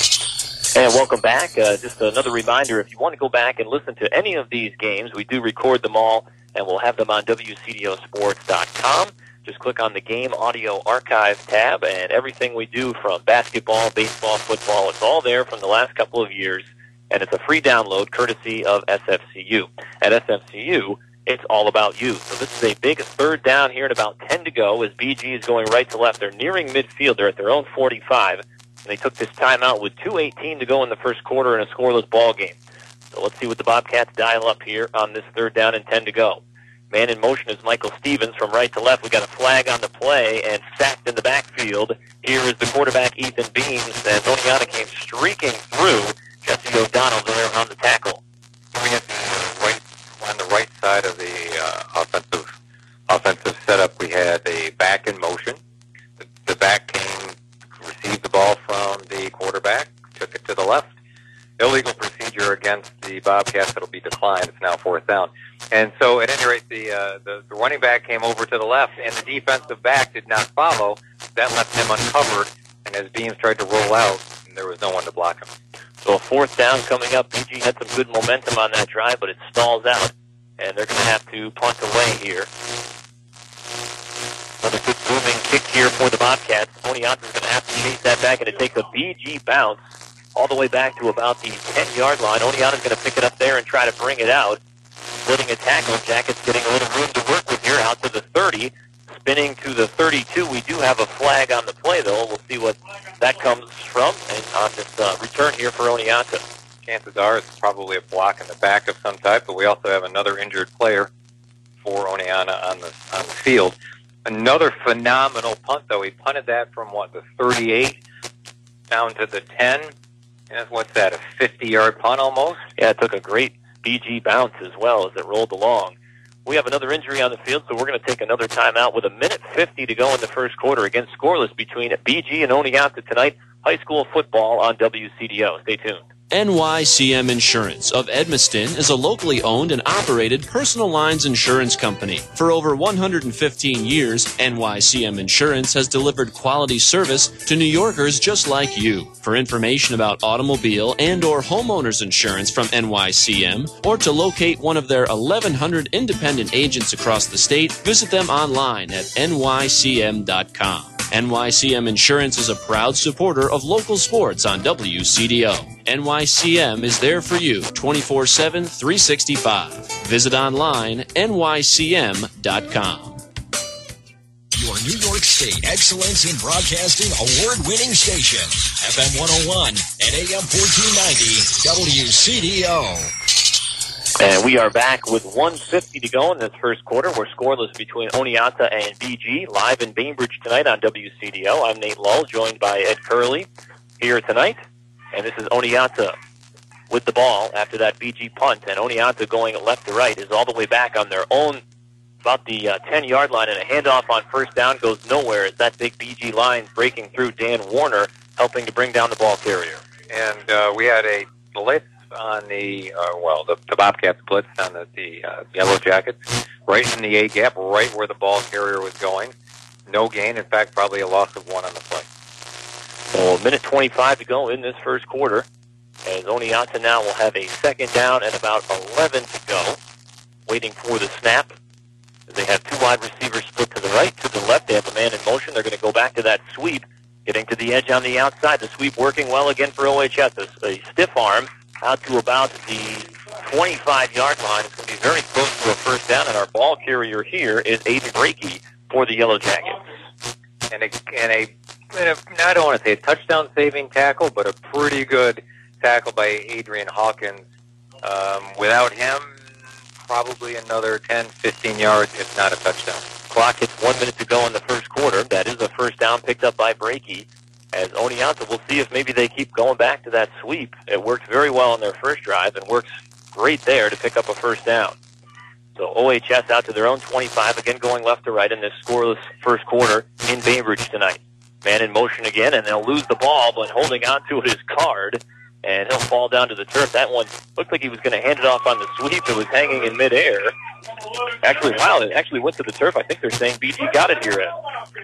And welcome back. Uh, just another reminder, if you want to go back and listen to any of these games, we do record them all, and we'll have them on W C D O sports dot com. Just click on the Game Audio Archive tab, and everything we do from basketball, baseball, football, it's all there from the last couple of years, and it's a free download courtesy of S F C U. At S F C U, it's all about you. So this is a big third down here at about ten to go as B G is going right to left. They're nearing midfield. They're at their own forty-five, and they took this timeout with two eighteen to go in the first quarter in a scoreless ball game. So let's see what the Bobcats dial up here on this third down and ten to go. Man in motion is Michael Stevens from right to left. We got a flag on the play and sacked in the backfield. Here is the quarterback, Ethan Beams, and Oneonta came streaking through. Jesse O'Donnell there on the tackle. We had the right, on the right side of the uh, offensive offensive setup, we had a back in motion. The, the back came, received the ball from the quarterback, took it to the left. Illegal procedure against the Bobcats. It'll be declined. It's now fourth down. And so, at any rate, the, uh, the the running back came over to the left, and the defensive back did not follow. That left him uncovered, and as Beams tried to roll out, there was no one to block him. So a fourth down coming up. B G had some good momentum on that drive, but it stalls out, and they're going to have to punt away here. Another good moving kick here for the Bobcats. Oneonta's going to have to chase that back, and it takes a B G bounce all the way back to about the ten-yard line. Oneonta's going to pick it up there and try to bring it out. Splitting a tackle. Jackets getting a little room to work with here, out to the thirty. Spinning to the thirty-two. We do have a flag on the play, though. We'll see what that comes from and on this uh, return here for Oneonta. Chances are it's probably a block in the back of some type, but we also have another injured player for Oneonta on the, on the field. Another phenomenal punt, though. He punted that from, what, the thirty-eight down to the ten. And what's that, a fifty-yard punt almost? Yeah, it took a great B G bounce as well as it rolled along. We have another injury on the field, so we're going to take another timeout with a minute fifty to go in the first quarter. Again, scoreless between B G and Oneonta tonight. High school football on W C D O. Stay tuned. N Y C M Insurance of Edmiston is a locally owned and operated personal lines insurance company. For over one hundred fifteen years, N Y C M Insurance has delivered quality service to New Yorkers just like you. For information about automobile and or homeowners insurance from N Y C M, or to locate one of their eleven hundred independent agents across the state, visit them online at N Y C M dot com. N Y C M Insurance is a proud supporter of local sports on W C D O. N Y C M is there for you twenty-four seven, three sixty-five. Visit online, N Y C M dot com. Your New York State Excellence in Broadcasting award-winning station, F M one oh one and A M fourteen ninety, W C D O. And we are back with one fifty to go in this first quarter. We're scoreless between Oneonta and B G, live in Bainbridge tonight on W C D O. I'm Nate Lull, joined by Ed Curley here tonight. And this is Oneonta with the ball after that B G punt. And Oneonta going left to right is all the way back on their own, about the uh, ten-yard line. And a handoff on first down goes nowhere as that big B G line breaking through. Dan Warner helping to bring down the ball carrier. And uh, we had a blitz on the, uh, well, the, the Bobcats blitz on the, the uh, Yellow Jackets, right in the A-gap, right where the ball carrier was going. No gain. In fact, probably a loss of one on the play. So a minute twenty-five to go in this first quarter. As Oneonta now will have a second down and about eleven to go. Waiting for the snap. They have two wide receivers split to the right, to the left. They have a man in motion. They're going to go back to that sweep. Getting to the edge on the outside. The sweep working well again for O H S. A, a stiff arm out to about the twenty-five-yard line. It's going to be very close to a first down, and our ball carrier here is Aiden Brakey for the Yellow Jackets. And a, and a, and a, I don't want to say a touchdown-saving tackle, but a pretty good tackle by Adrian Hawkins. Um, without him, probably another ten, fifteen yards, if not a touchdown. Clock hits one minute to go in the first quarter. That is a first down picked up by Brakey. As Oneonta, we'll see if maybe they keep going back to that sweep. It worked very well on their first drive and works great there to pick up a first down. So O H S out to their own twenty-five, again going left to right in this scoreless first quarter in Bainbridge tonight. Man in motion again, and they'll lose the ball, but holding on to it is Card, and he'll fall down to the turf. That one looked like he was going to hand it off on the sweep. It was hanging in midair. Actually, wow, it actually went to the turf. I think they're saying B G got it here, Ed.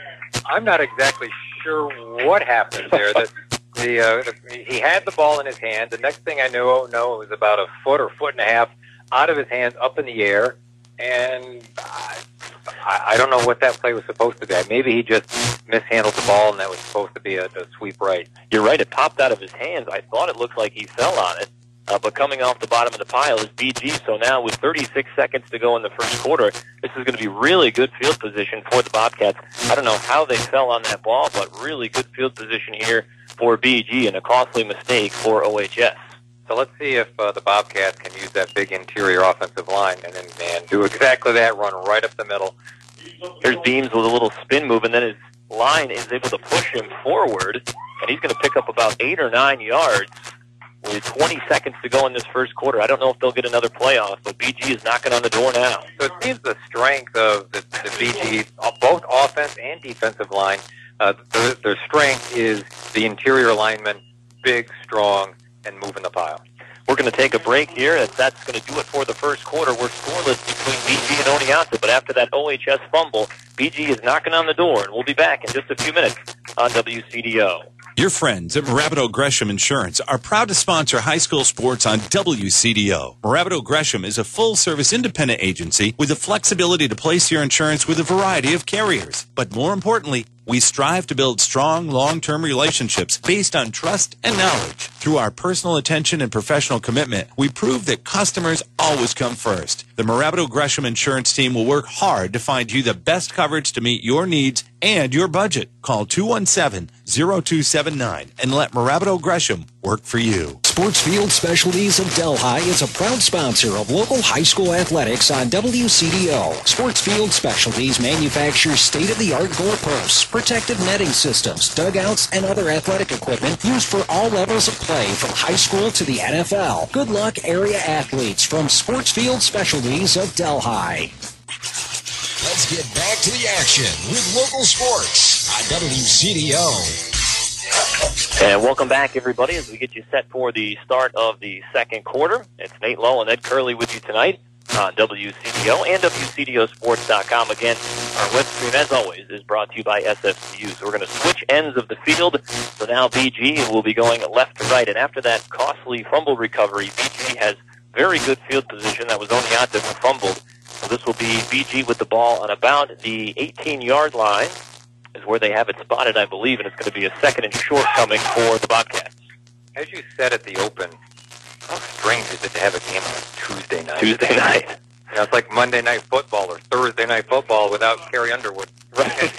I'm not exactly sure what happened there. The, the, uh, the he had the ball in his hand. The next thing I knew, oh no, it was about a foot or foot and a half out of his hands, up in the air, and I, I don't know what that play was supposed to be. Maybe he just mishandled the ball, and that was supposed to be a, a sweep right. You're right. It popped out of his hands. I thought it looked like he fell on it. Uh, but coming off the bottom of the pile is B G. So now with thirty-six seconds to go in the first quarter, this is going to be really good field position for the Bobcats. I don't know how they fell on that ball, but really good field position here for B G and a costly mistake for O H S. So let's see if uh, the Bobcats can use that big interior offensive line and, and, and do exactly that, run right up the middle. Here's Beams with a little spin move, and then his line is able to push him forward, and he's going to pick up about eight or nine yards with twenty seconds to go in this first quarter. I don't know if they'll get another playoff, but B G is knocking on the door now. So it seems the strength of the, the B G, both offense and defensive line, uh, their, their strength is the interior linemen, big, strong, and moving the pile. We're going to take a break here. As that's going to do it for the first quarter. We're scoreless between B G and Oneonta, but after that O H S fumble, B G is knocking on the door, and we'll be back in just a few minutes on W C D O. Your friends at Moravido Gresham Insurance are proud to sponsor high school sports on W C D O. Moravido Gresham is a full-service independent agency with the flexibility to place your insurance with a variety of carriers. But more importantly, we strive to build strong, long-term relationships based on trust and knowledge. Through our personal attention and professional commitment, we prove that customers always come first. The Moravido Gresham Insurance team will work hard to find you the best coverage to meet your needs and your budget. Call two one seven, zero two seven nine and let Moravido Gresham work for you. Sportsfield Specialties of Delhi is a proud sponsor of local high school athletics on W C D O. Sportsfield Specialties manufactures state-of-the-art goalposts, protective netting systems, dugouts, and other athletic equipment used for all levels of play from high school to the N F L. Good luck, area athletes from Sportsfield Specialties of Delhi. Let's get back to the action with local sports on W C D O. And welcome back, everybody, as we get you set for the start of the second quarter. It's Nate Lowe and Ed Curley with you tonight on W C D O and W C D O sports dot com. Again, our web stream, as always, is brought to you by S F C U. So we're going to switch ends of the field. So now B G will be going left to right. And after that costly fumble recovery, B G has very good field position. That was Oneonta who fumbled. So this will be B G with the ball on about the eighteen-yard line is where they have it spotted, I believe, and it's going to be a second and short coming for the Bobcats. As you said at the open, how strange is it to have a game on Tuesday night? Tuesday night. You know, it's like Monday Night Football or Thursday Night Football without Carrie Underwood. Right.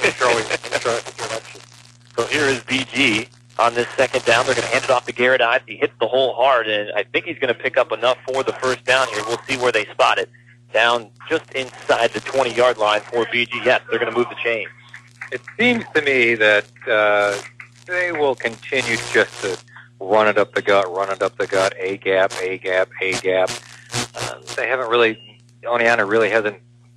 So here is B G on this second down. They're going to hand it off to Garrett Ives. He hits the hole hard, and I think he's going to pick up enough for the first down here. We'll see where they spot it. Down just inside the twenty-yard line for B G. Yes, they're going to move the chain. It seems to me that uh, they will continue just to run it up the gut, run it up the gut, A gap, A gap, A gap. Uh, they haven't really, Oneonta really hasn't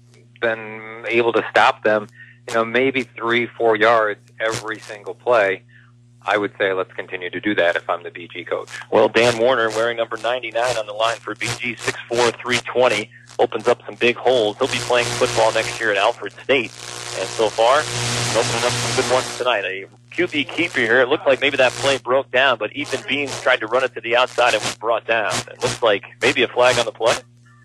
been able to stop them. You know, maybe three, four yards every single play. I would say let's continue to do that if I'm the B G coach. Well, Dan Warner, wearing number ninety-nine on the line for B G, six four, three twenty, opens up some big holes. He'll be playing football next year at Alfred State. And so far, he's opening up some good ones tonight. A Q B keeper here. It looked like maybe that play broke down, but Ethan Beams tried to run it to the outside and was brought down. It looks like maybe a flag on the play.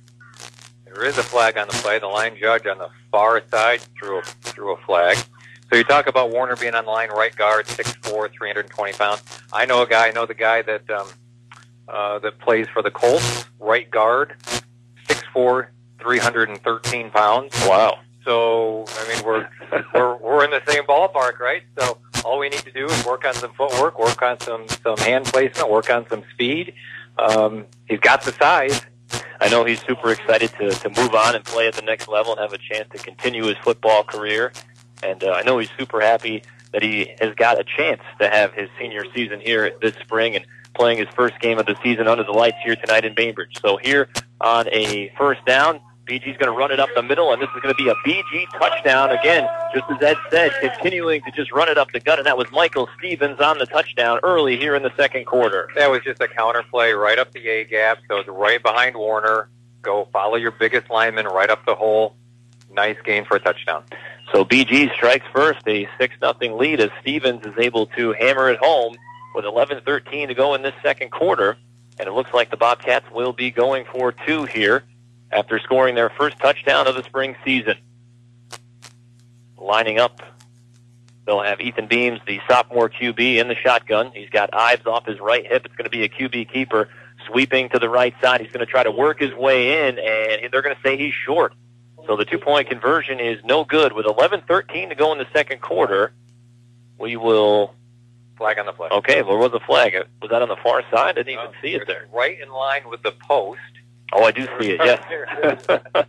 There is a flag on the play. The line judge on the far side threw a, threw a flag. So you talk about Warner being on the line, right guard, six four, three hundred twenty pounds. I know a guy, I know the guy that um, uh, that plays for the Colts, right guard, six four, three hundred thirteen pounds. Wow. So, I mean, we're, we're, we're in the same ballpark, right? So all we need to do is work on some footwork, work on some, some hand placement, work on some speed. Um, he's got the size. I know he's super excited to, to move on and play at the next level and have a chance to continue his football career. And uh, I know he's super happy that he has got a chance to have his senior season here this spring and playing his first game of the season under the lights here tonight in Bainbridge. So here on a first down, B G's going to run it up the middle, and this is going to be a B G touchdown. Again, just as Ed said, continuing to just run it up the gut, and that was Michael Stevens on the touchdown early here in the second quarter. That was just a counter play right up the A gap, so it's right behind Warner. Go follow your biggest lineman right up the hole. Nice gain for a touchdown. So B G strikes first, a six nothing lead as Stevens is able to hammer it home with eleven thirteen to go in this second quarter. And it looks like the Bobcats will be going for two here after scoring their first touchdown of the spring season. Lining up, they'll have Ethan Beams, the sophomore Q B, in the shotgun. He's got Ives off his right hip. It's going to be a Q B keeper sweeping to the right side. He's going to try to work his way in, and they're going to say he's short. So the two-point conversion is no good. With eleven thirteen to go in the second quarter, we will Flag on the play. Okay, well, where was the flag? Was that on the far side? I didn't even Uh, see it there. Right in line with the post. Oh, I do see it, yes.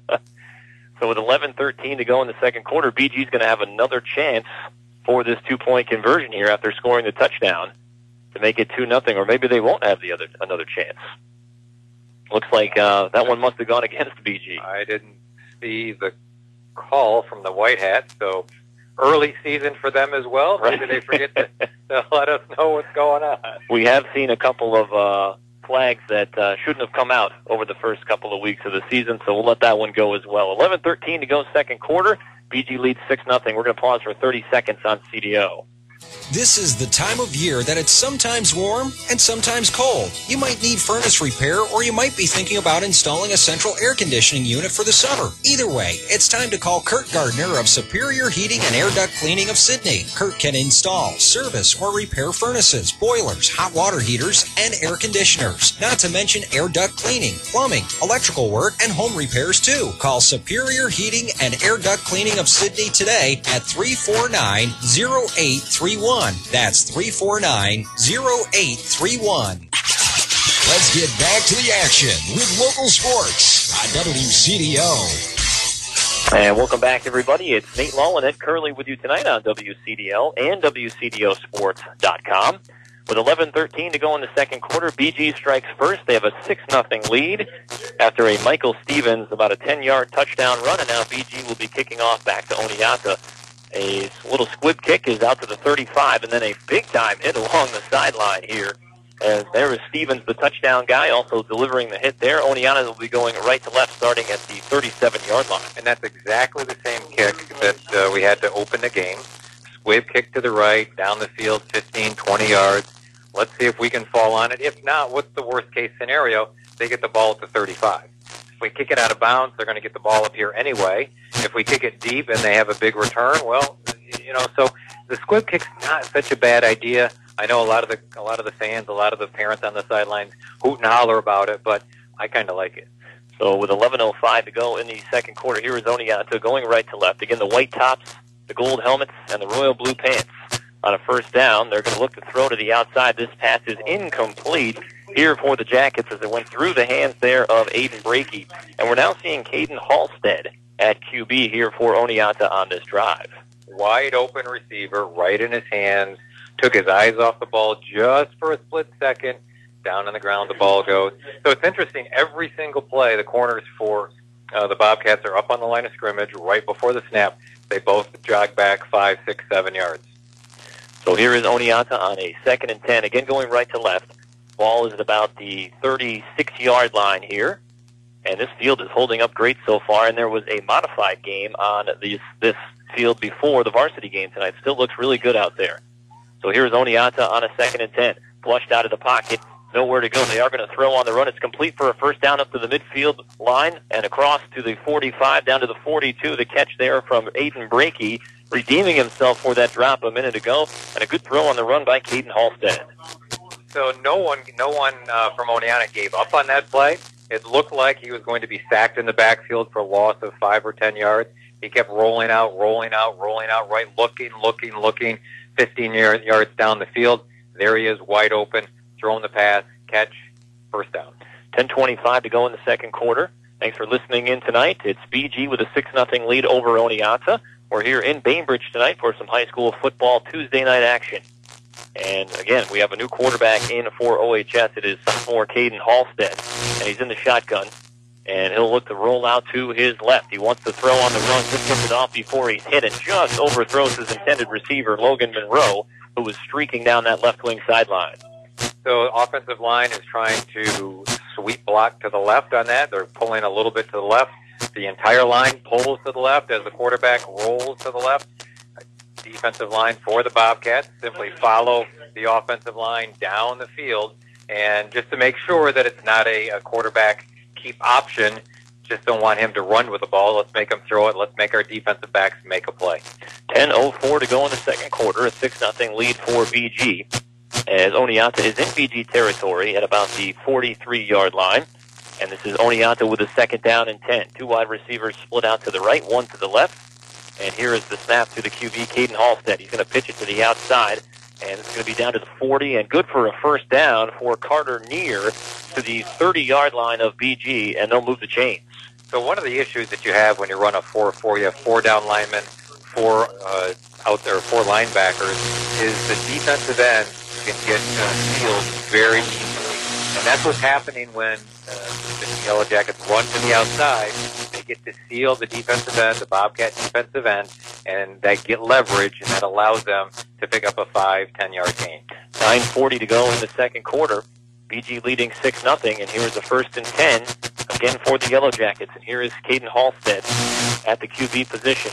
So with eleven thirteen to go in the second quarter, B G's going to have another chance for this two-point conversion here after scoring the touchdown to make it two nothing, or maybe they won't have the other another chance. Looks like uh, that one must have gone against B G. I didn't see the call from the White Hat, so early season for them as well. Maybe they forget to, to let us know what's going on. We have seen a couple of uh, flags that uh, shouldn't have come out over the first couple of weeks of the season, so we'll let that one go as well. eleven thirteen to go second quarter. B G leads six nothing. We're going to pause for thirty seconds on C D O. This is the time of year that it's sometimes warm and sometimes cold. You might need furnace repair, or you might be thinking about installing a central air conditioning unit for the summer. Either way, it's time to call Kurt Gardner of Superior Heating and Air Duct Cleaning of Sydney. Kurt can install, service, or repair furnaces, boilers, hot water heaters, and air conditioners. Not to mention air duct cleaning, plumbing, electrical work, and home repairs too. Call Superior Heating and Air Duct Cleaning of Sydney today at three four nine, zero eight three one. That's three four nine, zero eight three one. Let's get back to the action with local sports on W C D O. And welcome back, everybody. It's Nate Law and Ed Curley with you tonight on W C D O and W C D O sports dot com. With eleven thirteen to go in the second quarter, B G strikes first. They have a six nothing lead after a Michael Stevens, about a ten-yard touchdown run, and now B G will be kicking off back to Oneonta. A little squib kick is out to the thirty-five, and then a big-time hit along the sideline here. And there is Stevens, the touchdown guy, also delivering the hit there. Oneonta will be going right to left, starting at the thirty-seven-yard line. And that's exactly the same kick that uh, we had to open the game. Squib kick to the right, down the field, fifteen, twenty yards. Let's see if we can fall on it. If not, what's the worst-case scenario? They get the ball at the thirty-five. If we kick it out of bounds, they're going to get the ball up here anyway. If we kick it deep and they have a big return, well, you know, so the squib kick's not such a bad idea. I know a lot of the a lot of the fans, a lot of the parents on the sidelines hoot and holler about it, but I kind of like it. So with eleven oh five to go in the second quarter, here is Oneonta going right to left. Again, the white tops, the gold helmets, and the royal blue pants. On a first down, they're going to look to throw to the outside. This pass is incomplete here for the Jackets as it went through the hands there of Aiden Brakey. And we're now seeing Caden Halstead at Q B here for Oneonta on this drive. Wide open receiver, right in his hands, took his eyes off the ball just for a split second. Down on the ground, the ball goes. So it's interesting, every single play, the corners for uh, the Bobcats are up on the line of scrimmage right before the snap. They both jog back five, six, seven yards. So here is Oneonta on a second and ten, again going right to left. Ball is at about the thirty-six-yard line here, and this field is holding up great so far, and there was a modified game on this, this field before the varsity game tonight. Still looks really good out there. So here's Oneonta on a second and ten, flushed out of the pocket, nowhere to go. They are going to throw on the run. It's complete for a first down up to the midfield line and across to the forty-five, down to the forty-two. The catch there from Aiden Brakey, redeeming himself for that drop a minute ago, and a good throw on the run by Caden Halstead. So no one, no one uh, from Oneonta gave up on that play. It looked like he was going to be sacked in the backfield for a loss of five or ten yards. He kept rolling out, rolling out, rolling out, right, looking, looking, looking, fifteen yards down the field. There he is, wide open, throwing the pass, catch, first down. ten twenty-five to go in the second quarter. Thanks for listening in tonight. It's B G with a six nothing lead over Oneonta. We're here in Bainbridge tonight for some high school football Tuesday night action. And again, we have a new quarterback in for O H S. It is sophomore Caden Halstead, and he's in the shotgun. And he'll look to roll out to his left. He wants to throw on the run, just gets it off before he's hit, and just overthrows his intended receiver, Logan Monroe, who was streaking down that left wing sideline. So offensive line is trying to sweep block to the left on that. They're pulling a little bit to the left. The entire line pulls to the left as the quarterback rolls to the left. Defensive line for the Bobcats simply follow the offensive line down the field, and just to make sure that it's not a, a quarterback keep option, just don't want him to run with the ball. Let's make him throw it. Let's make our defensive backs make a play. ten oh four to go in the second quarter, a six nothing lead for B G, as Oneonta is in B G territory at about the forty-three-yard line. And this is Oneonta with a second down and ten. Two wide receivers split out to the right, one to the left. And here is the snap to the Q B, Caden Halstead. He's going to pitch it to the outside. And it's going to be down to the forty, and good for a first down for Carter Neer to the thirty-yard line of B G, and they'll move the chains. So one of the issues that you have when you run a four four, you have four down linemen, four uh, out there, four linebackers, is the defensive end can get uh, sealed very easily. And that's what's happening when uh, the Yellow Jackets run to the outside. They get to seal the defensive end, the Bobcat defensive end, and they get leverage, and that allows them to pick up a five, ten-yard gain. nine forty to go in the second quarter. B G leading six nothing, and here is the first and ten, again for the Yellow Jackets. And here is Caden Halstead at the Q B position,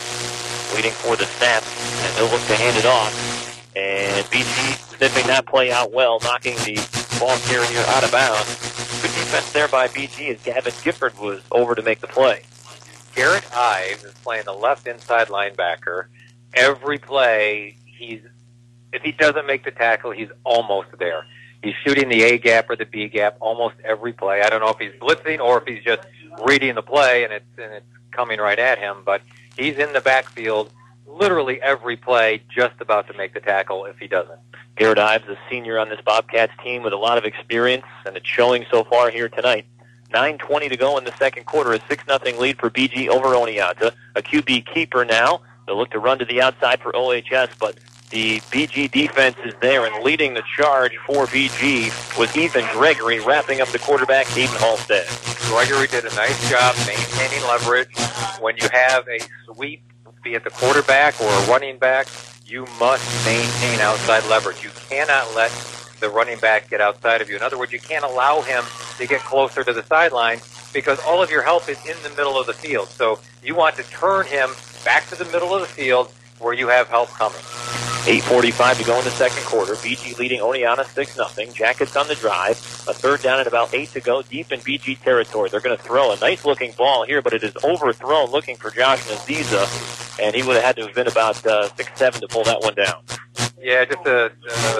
waiting for the snap, and they'll look to hand it off. And B G sniffing that play out well, knocking the ball carrier out of bounds. Good defense there by B G as Gavin Gifford was over to make the play. Garrett Ives is playing the left inside linebacker. Every play, he's if he doesn't make the tackle, he's almost there. He's shooting the A gap or the B gap almost every play. I don't know if he's blitzing or if he's just reading the play and it's and it's coming right at him, but he's in the backfield literally every play, just about to make the tackle if he doesn't. Garrett Ives, a senior on this Bobcats team with a lot of experience, and it's showing so far here tonight. nine twenty to go in the second quarter, a six nothing lead for B G over Oneonta. A Q B keeper now. They'll look to run to the outside for O H S, but the B G defense is there, and leading the charge for B G was Ethan Gregory, wrapping up the quarterback, Caden Halstead. Gregory did a nice job maintaining leverage. When you have a sweep, be it the quarterback or a running back, you must maintain outside leverage. You cannot let the running back get outside of you. In other words, you can't allow him to get closer to the sideline because all of your help is in the middle of the field. So you want to turn him back to the middle of the field where you have help coming. eight forty-five to go in the second quarter. B G leading Oneonta six nothing. Jackets on the drive. A third down and about eight to go, deep in B G territory. They're going to throw a nice-looking ball here, but it is overthrown, looking for Josh Naziza, and he would have had to have been about uh, six seven to pull that one down. Yeah, just a,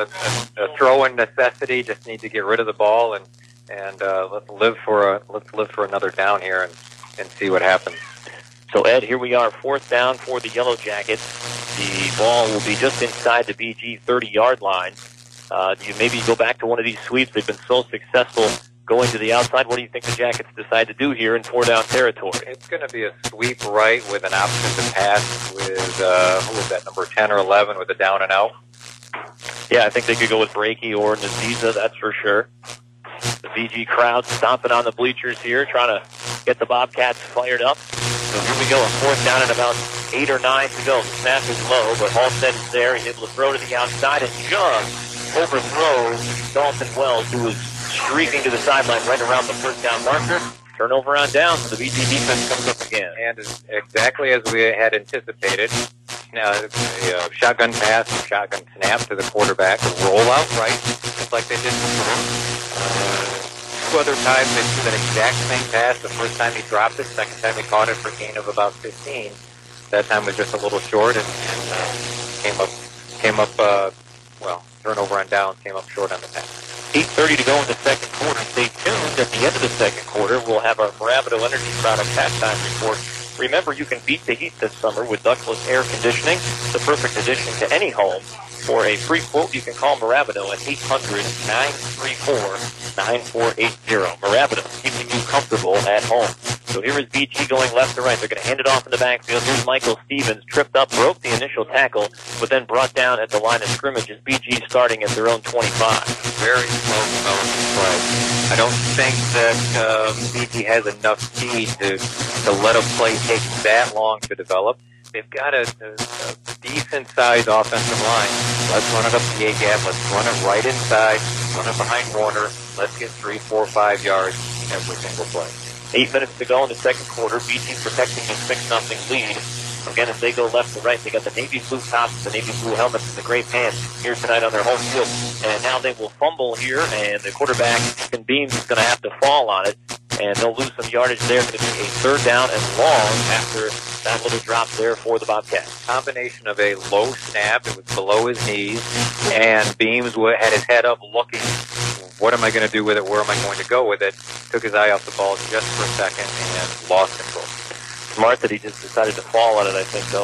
a, a throw-in necessity. Just need to get rid of the ball and and uh, let's live for a let's live for another down here and and see what happens. So, Ed, here we are, fourth down for the Yellow Jackets. The ball will be just inside the B G thirty-yard line. Uh, you maybe go back to one of these sweeps. They've been so successful going to the outside. What do you think the Jackets decide to do here in four-down territory? It's going to be a sweep right with an option to pass with, uh, who was that, number ten or eleven with a down and out? Yeah, I think they could go with Breaky or Naziza, that's for sure. The B G crowd stomping on the bleachers here, trying to get the Bobcats fired up. So here we go, a fourth down and about eight or nine to go. The snap is low, but Halstead is there. He's able to throw to the outside and just overthrows Dalton Wells, who was streaking to the sideline right around the first down marker. Turnover on down, so the B G defense comes up again. And exactly as we had anticipated, now a uh, shotgun pass, shotgun snap to the quarterback, a rollout right, just like they did before. Uh, Two other times they threw that exact same pass. The first time he dropped it, second time he caught it for a gain of about fifteen. That time was just a little short and, and uh, came up, came up. Uh, well, turnover on downs, came up short on the pass. eight thirty to go in the second quarter. Stay tuned. At the end of the second quarter, we'll have our Bravado Energy Product halftime report. Remember, you can beat the heat this summer with ductless air conditioning, the perfect addition to any home. For a free quote, you can call Maravado at eight hundred, nine three four, nine four eight zero. Maravado, keeping you comfortable at home. So here is B G going left to right. They're going to hand it off in the backfield. Here's Michael Stevens, tripped up, broke the initial tackle, but then brought down at the line of scrimmage as B G starting at their own twenty-five. Very slow development play. I don't think that uh, B G has enough speed to, to let a play take that long to develop. They've got a, a, a decent-sized offensive line. Let's run it up the A-gap. Let's run it right inside. Run it behind Warner. Let's get three, four, five yards every single play. Eight minutes to go in the second quarter. B G protecting a six nothing lead. Again, as they go left to right, they got the navy blue tops, the navy blue helmets, and the gray pants here tonight on their home field. And now they will fumble here, and the quarterback, Ethan Beams, is going to have to fall on it. And they'll lose some yardage there. It's going to be a third down and long after that little drop there for the Bobcats. Combination of a low snap, it was below his knees, and Beams had his head up looking, what am I going to do with it, where am I going to go with it? Took his eye off the ball just for a second and lost control. Smart that he just decided to fall on it, I think, though.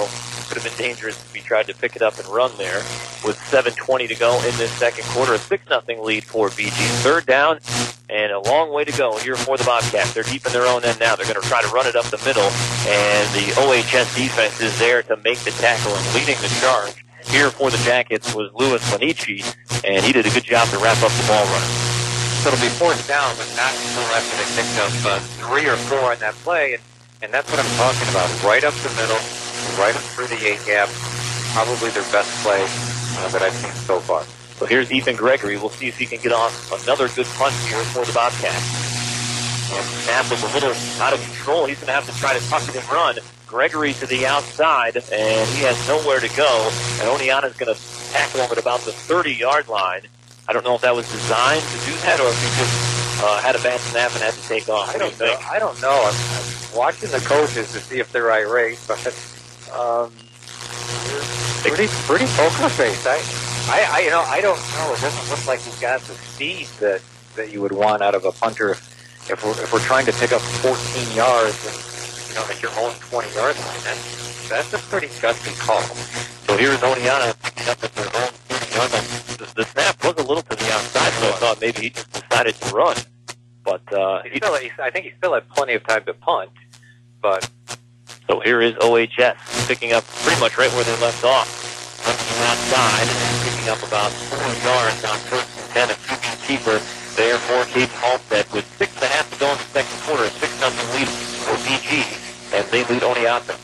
Could have been dangerous if he tried to pick it up and run there. With seven twenty to go in this second quarter, a six nothing lead for B G. Third down and a long way to go here for the Bobcats. They're deep in their own end now. They're going to try to run it up the middle, and the O H S defense is there to make the tackle, and leading the charge here for the Jackets was Louis Lanici, and he did a good job to wrap up the ball run. So it'll be fourth down, but not until after they picked up uh, three or four on that play, and, and that's what I'm talking about. Right up the middle, right up through the eight gap, probably their best play uh, that I've seen so far. So here's Ethan Gregory. We'll see if he can get off another good punt here for the Bobcats. And snap was a little out of control. He's going to have to try to tuck it and run. Gregory to the outside, and he has nowhere to go. And Oneonta's going to tackle him at about the thirty-yard line. I don't know if that was designed to do that or if he just uh, had a bad snap and had to take off. I don't know. I don't know. I'm, I'm watching the coaches to see if they're irate, but um, pretty pretty poker face. I, I, I, you know, I don't know. It doesn't look like he's got the speed that that you would want out of a punter if, if we're if we're trying to pick up fourteen yards and you know at your own twenty yard line. That's that's a pretty gutsy call. So here's Oneonta picking up at their own thirty yard line. The, the snap was a little to the outside, so I thought maybe he just decided to run. But uh, he still, he, I think he still had plenty of time to punt. But so here is O H S picking up pretty much right where they left off, running outside and picking up about four yards on first and ten. A Q B keeper there for Caden Halstead with six and a half to go in the second quarter. A six nothing lead for B G, and they lead Oneonta.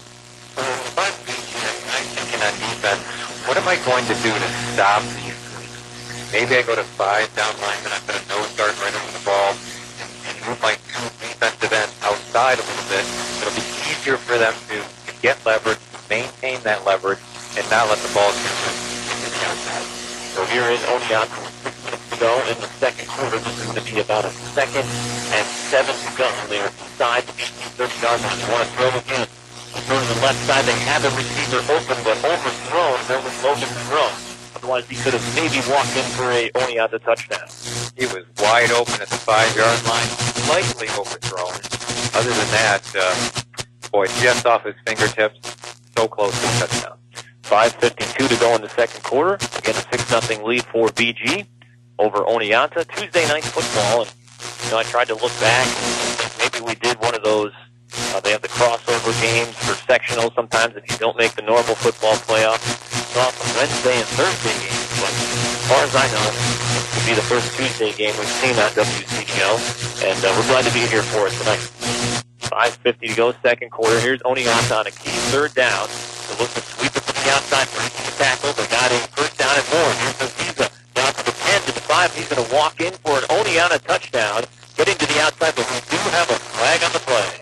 If I'm B G, I'm thinking on defense, what am I going to do to stop these? Maybe I go to five down linemen. I put a nose guard right over the ball and, and move my two defensive ends outside a little bit. It'll be easier for them to, to get leverage, maintain that leverage, and not let the ball get to the outside. So here is Oneonta to go in the second quarter. This is going to be about a second and seven to go. They're inside the thirty yard line. They want to throw again. Throw to the left side. They have a receiver open, but overthrown. There was Logan Monroe. Otherwise, he could have maybe walked in for a Oneonta touchdown. He was wide open at the five-yard line, slightly overthrown. Other than that, uh, boy, just off his fingertips, so close to a touchdown. five fifty-two to go in the second quarter. Again, a six nothing lead for B G over Oneonta. Tuesday night football, and you know, I tried to look back. Maybe we did one of those. Uh, they have the crossover games for sectionals. Sometimes if you don't make the normal football playoff, it's often Wednesday and Thursday games. But as far as I know, this will be the first Tuesday game we've seen on W C D O, and uh, we're glad to be here for it tonight. five fifty to go, second quarter. Here's Oneonta on a key third down. They look to sweep it from the outside for a tackle. They got a first down and more. Here's Aziza down to the ten to the five. He's going to walk in for an Oneonta touchdown, getting to the outside, but we do have a flag on the play.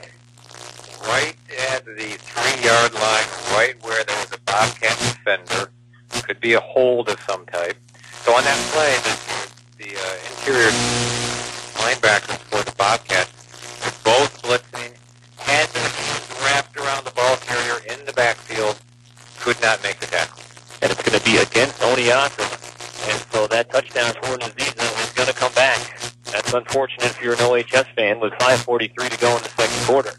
Right at the three-yard line, right where there was a Bobcat defender. Could be a hold of some type. So on that play, the, the uh, interior linebackers for the Bobcats were both blitzing, had their hands wrapped around the ball carrier in the backfield, could not make the tackle. And it's going to be against Oneonta. And so that touchdown for Naziza is going to come back. That's unfortunate if you're an O H S fan with five forty-three to go in the second quarter.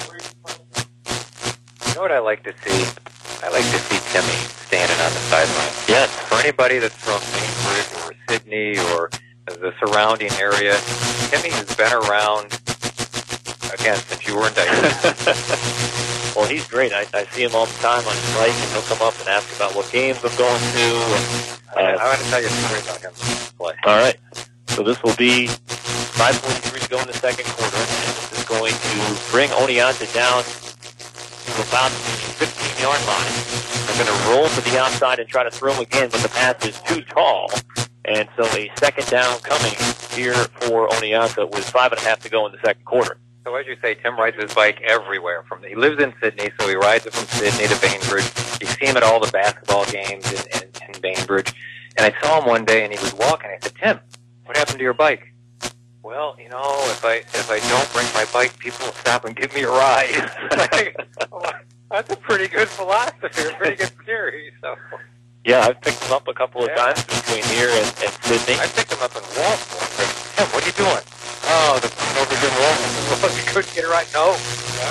You know what I like to see? I like to see Timmy standing on the sideline. Yes. For anybody that's from Bainbridge or Sydney or the surrounding area, Timmy has been around, again, since you were in diapers. Well, he's great. I, I see him all the time on his bike, and he'll come up and ask about what games I'm going to. And, uh, I want to tell you a story about him. Play. All right. So this will be five forty-three to go in the second quarter, and this is going to bring Oneonta down to about the fifteen-yard line. They're going to roll to the outside and try to throw again, but the pass is too tall. And so a second down coming here for Oneonta with five and a half to go in the second quarter. So as you say, Tim rides his bike everywhere. From He lives in Sydney, so he rides it from Sydney to Bainbridge. You see him at all the basketball games in, in, in Bainbridge. And I saw him one day, and he was walking. I said, Tim, what happened to your bike? Well, you know, if I if I don't bring my bike, people will stop and give me a ride. That's a pretty good philosophy, a pretty good theory. So. Yeah, I've picked him up a couple of yeah. times between here and, and Sydney. I picked him up in Walpole. Tim, what are you doing? Oh, the over here in Walpole. You couldn't get it right? No. All right.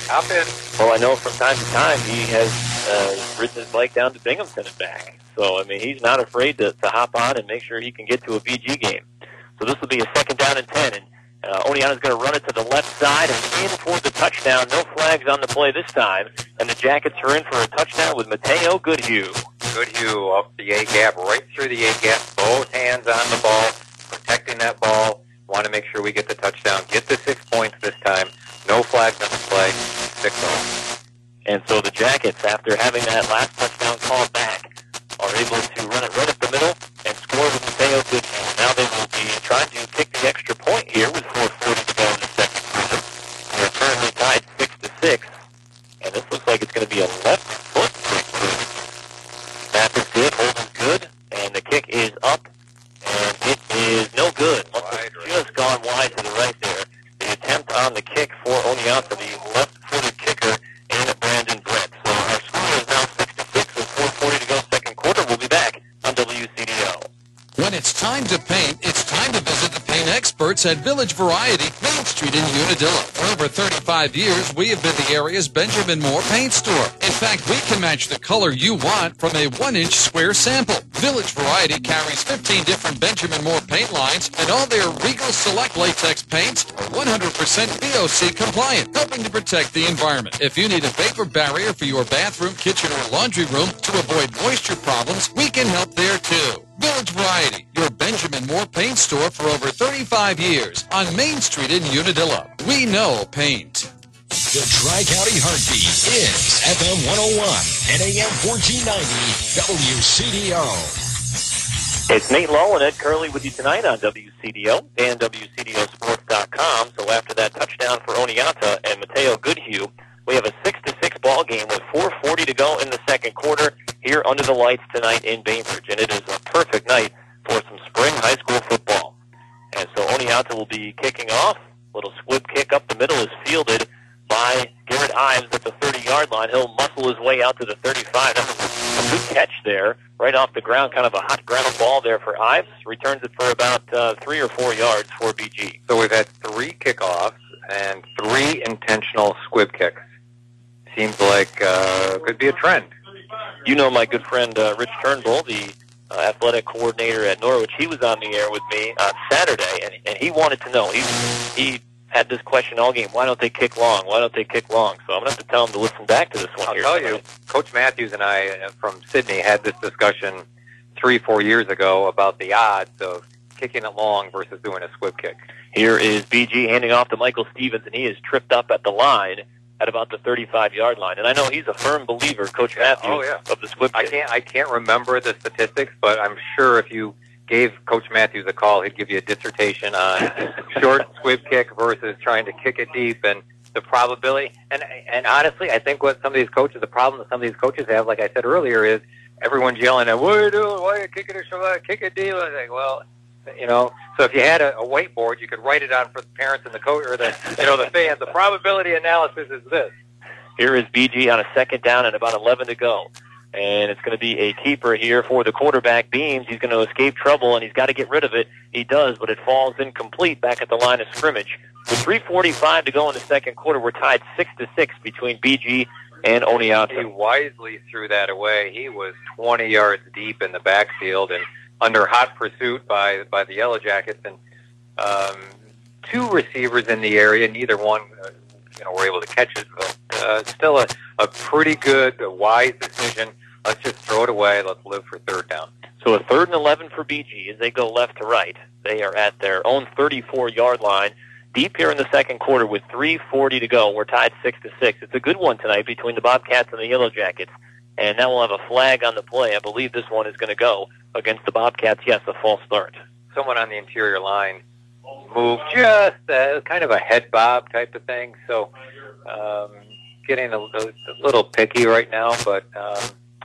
Hop in. Well, I know from time to time he has uh, ridden his bike down to Binghamton and back. So, I mean, he's not afraid to, to hop on and make sure he can get to a B G game. So this will be a second down and ten, and uh, Oneonta's going to run it to the left side and in for the touchdown. No flags on the play this time, and the Jackets are in for a touchdown with Mateo Goodhue. Goodhue up the A-gap, right through the A-gap, both hands on the ball, protecting that ball. Want to make sure we get the touchdown. Get the six points this time. No flags on the play. Six all. And so the Jackets, after having that last touchdown called back, are able to run it right up the middle and score with Mateo Goodhue. Now they will be trying to kick the extra point here with four forty to go in the second quarter. They're currently tied six to six, and this looks like it's going to be a left foot kick. Snap is good, hold is good, and the kick is up, and it is no good. Just gone wide to the right there. The attempt on the kick for Oneonta, the left-footed kicker, in Brandon Brett. So our score is now six to six with four forty to go second quarter. We'll be back on W C D O. When it's time to paint, it's time to visit the paint experts at Village Variety, Main Street in Unadilla. For over thirty-five years, we have been the area's Benjamin Moore paint store. In fact, we can match the color you want from a one-inch square sample. Village Variety carries fifteen different Benjamin Moore paint lines, and all their Regal Select latex paints are one hundred percent V O C compliant, helping to protect the environment. If you need a vapor barrier for your bathroom, kitchen, or laundry room to avoid moisture problems, we can help there too. Village Variety, your Benjamin Moore paint store for over thirty-five years on Main Street in Unadilla. We know paint. The Tri-County Heartbeat is F M one oh one and A M fourteen ninety W C D O. It's Nate Lowe and Ed Curley with you tonight on W C D O and W C D O sports dot com. So after that touchdown for Oneonta and Mateo Goodhue, we have a six to six ball game with four forty to go in the second quarter here under the lights tonight in Bainbridge. And it is a perfect night for some spring high school football. And so Oneonta will be kicking off. Little squib kick up the middle is fielded by Garrett Ives at the thirty-yard line. He'll muscle his way out to the thirty-five. That was a good catch there, right off the ground, kind of a hot ground ball there for Ives. Returns it for about uh, three or four yards for B G. So we've had three kickoffs and three intentional squib kicks. Seems like uh, could be a trend. You know my good friend uh, Rich Turnbull, the uh, athletic coordinator at Norwich. He was on the air with me on Saturday, and, and he wanted to know. He he had this question all game: why don't they kick long? Why don't they kick long? So I'm going to have to tell him to listen back to this one. I'll here tell tonight. you, Coach Matthews and I uh, from Sydney had this discussion three, four years ago about the odds of kicking it long versus doing a squib kick. Here is B G handing off to Michael Stevens, and he is tripped up at the line at about the thirty-five-yard line. And I know he's a firm believer, Coach Matthews, oh, yeah. of the squib kick. I can't, I can't remember the statistics, but I'm sure if you gave Coach Matthews a call, he'd give you a dissertation on short squib kick versus trying to kick it deep and the probability. And and honestly, I think what some of these coaches, the problem that some of these coaches have, like I said earlier, is everyone's yelling at, what are you doing? Why are you kicking it short? Kick it deep. I think, well, you know, so if you had a, a whiteboard, you could write it on for the parents and the coach or the, you know, the fans. The probability analysis is this. Here is B G on a second down and about eleven to go. And it's going to be a keeper here for the quarterback, Beams. He's going to escape trouble, and he's got to get rid of it. He does, but it falls incomplete back at the line of scrimmage. With three forty-five to go in the second quarter, we're tied six to six between B G and Oneonta. He wisely threw that away. He was twenty yards deep in the backfield and under hot pursuit by by the Yellow Jackets, and um, two receivers in the area. Neither one, uh, you know, were able to catch it. But uh, still a, a pretty good, a wise decision. Let's just throw it away. Let's live for third down. So a third and eleven for B G as they go left to right. They are at their own thirty-four-yard line. Deep here in the second quarter with three forty to go. We're tied six to six. It's a good one tonight between the Bobcats and the Yellow Jackets. And now we'll have a flag on the play. I believe this one is going to go against the Bobcats. Yes, a false start. Someone on the interior line moved just uh, kind of a head bob type of thing. So um, getting a, a little picky right now, but um,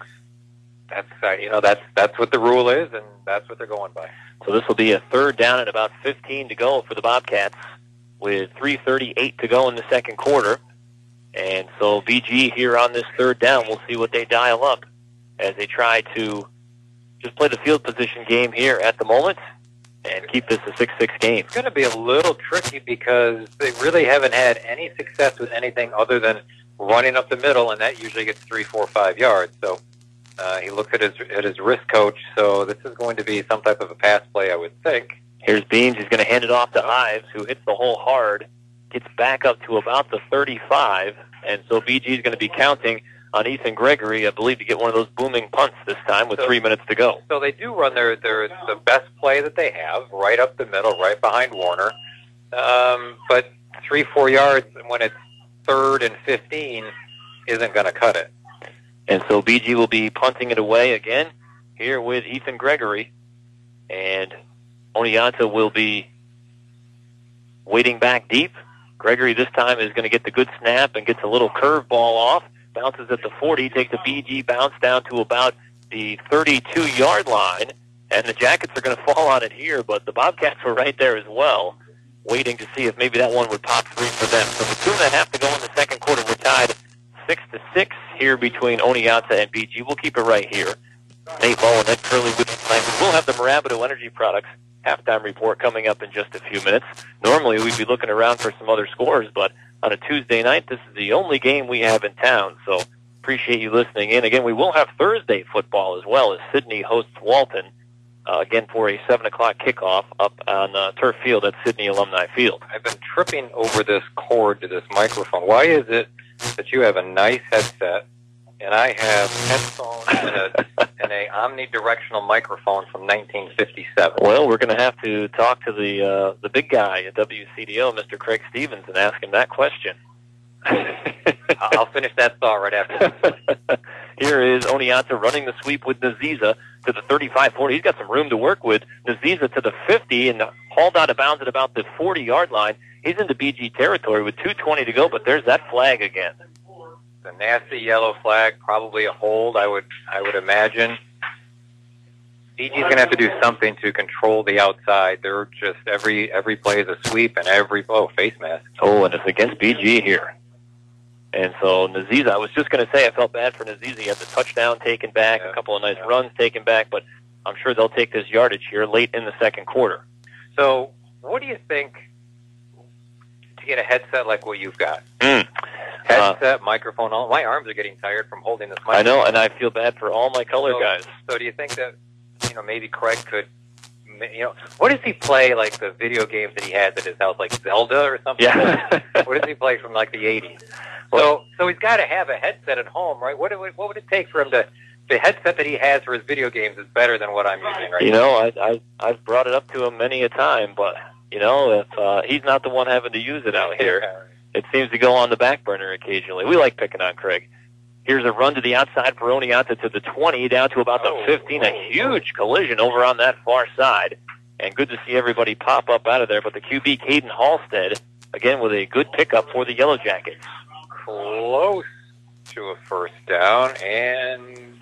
that's uh, you know that's that's what the rule is, and that's what they're going by. So this will be a third down and about fifteen to go for the Bobcats with three thirty-eight to go in the second quarter. And so B G here on this third down, we'll see what they dial up as they try to just play the field position game here at the moment. and keep this a six six game. It's going to be a little tricky because they really haven't had any success with anything other than running up the middle, and that usually gets three, four, five yards. So uh, he looks at his at his wrist coach. So this is going to be some type of a pass play, I would think. Here's Beans. He's going to hand it off to Ives, who hits the hole hard, gets back up to about the thirty-five, and so B G is going to be counting on Ethan Gregory, I believe, to get one of those booming punts this time with so, three minutes to go. So they do run their, their the best play that they have, right up the middle, right behind Warner. Um, but three, four yards when it's third and fifteen isn't going to cut it. And so B G will be punting it away again here with Ethan Gregory. And Oneonta will be waiting back deep. Gregory this time is going to get the good snap and gets a little curve ball off. Bounces at the forty, takes a B G bounce down to about the thirty-two-yard line, and the Jackets are going to fall on it here, but the Bobcats were right there as well, waiting to see if maybe that one would pop through for them. So with two and a half to go in the second quarter, we're tied six to six here between Oneonta and B G. We'll keep it right here. Nate Lowe and Ed Curley with you tonight. We'll have the Marabito Energy Products halftime report coming up in just a few minutes. Normally we'd be looking around for some other scores, but on a Tuesday night, this is the only game we have in town, so appreciate you listening in. Again, we will have Thursday football as well as Sydney hosts Walton, uh, again for a seven o'clock kickoff up on uh, Turf Field at Sydney Alumni Field. I've been tripping over this cord to this microphone. Why is it that you have a nice headset and I have headphones and a, and a omnidirectional microphone from nineteen fifty-seven? Well, we're going to have to talk to the uh, the big guy at W C D O, Mister Craig Stevens, and ask him that question. I'll finish that thought right after this. Here is Oneonta running the sweep with Naziza to the thirty-five forty. He's got some room to work with. Naziza to the fifty and hauled out of bounds at about the forty-yard line. He's into B G territory with two twenty to go, but there's that flag again. A nasty yellow flag, probably a hold, I would I would imagine. B G's going to have to do something to control the outside. They're just, every every play is a sweep, and every, oh, face mask. Oh, and it's against B G here. And so Naziza, I was just going to say I felt bad for Naziza. He had the touchdown taken back, yeah. a couple of nice yeah. runs taken back, but I'm sure they'll take this yardage here late in the second quarter. So what do you think to get a headset like what you've got? Mm. Headset, uh, microphone, all, my arms are getting tired from holding this microphone. I know, and I feel bad for all my color so, guys. So do you think that, you know, maybe Craig could, you know, what does he play, like the video games that he has at his house, like Zelda or something? Yeah. What does he play from, like, the eighties? So so he's got to have a headset at home, right? What, what would it take for him to, the headset that he has for his video games is better than what I'm using right you now. You know, I, I, I've brought it up to him many a time, but, you know, if uh, he's not the one having to use it out here, it seems to go on the back burner occasionally. We like picking on Craig. Here's a run to the outside for Oneonta to the twenty, down to about the fifteen. A huge collision over on that far side. And good to see everybody pop up out of there. But the Q B, Caden Halstead, again with a good pickup for the Yellow Jackets. Close to a first down, and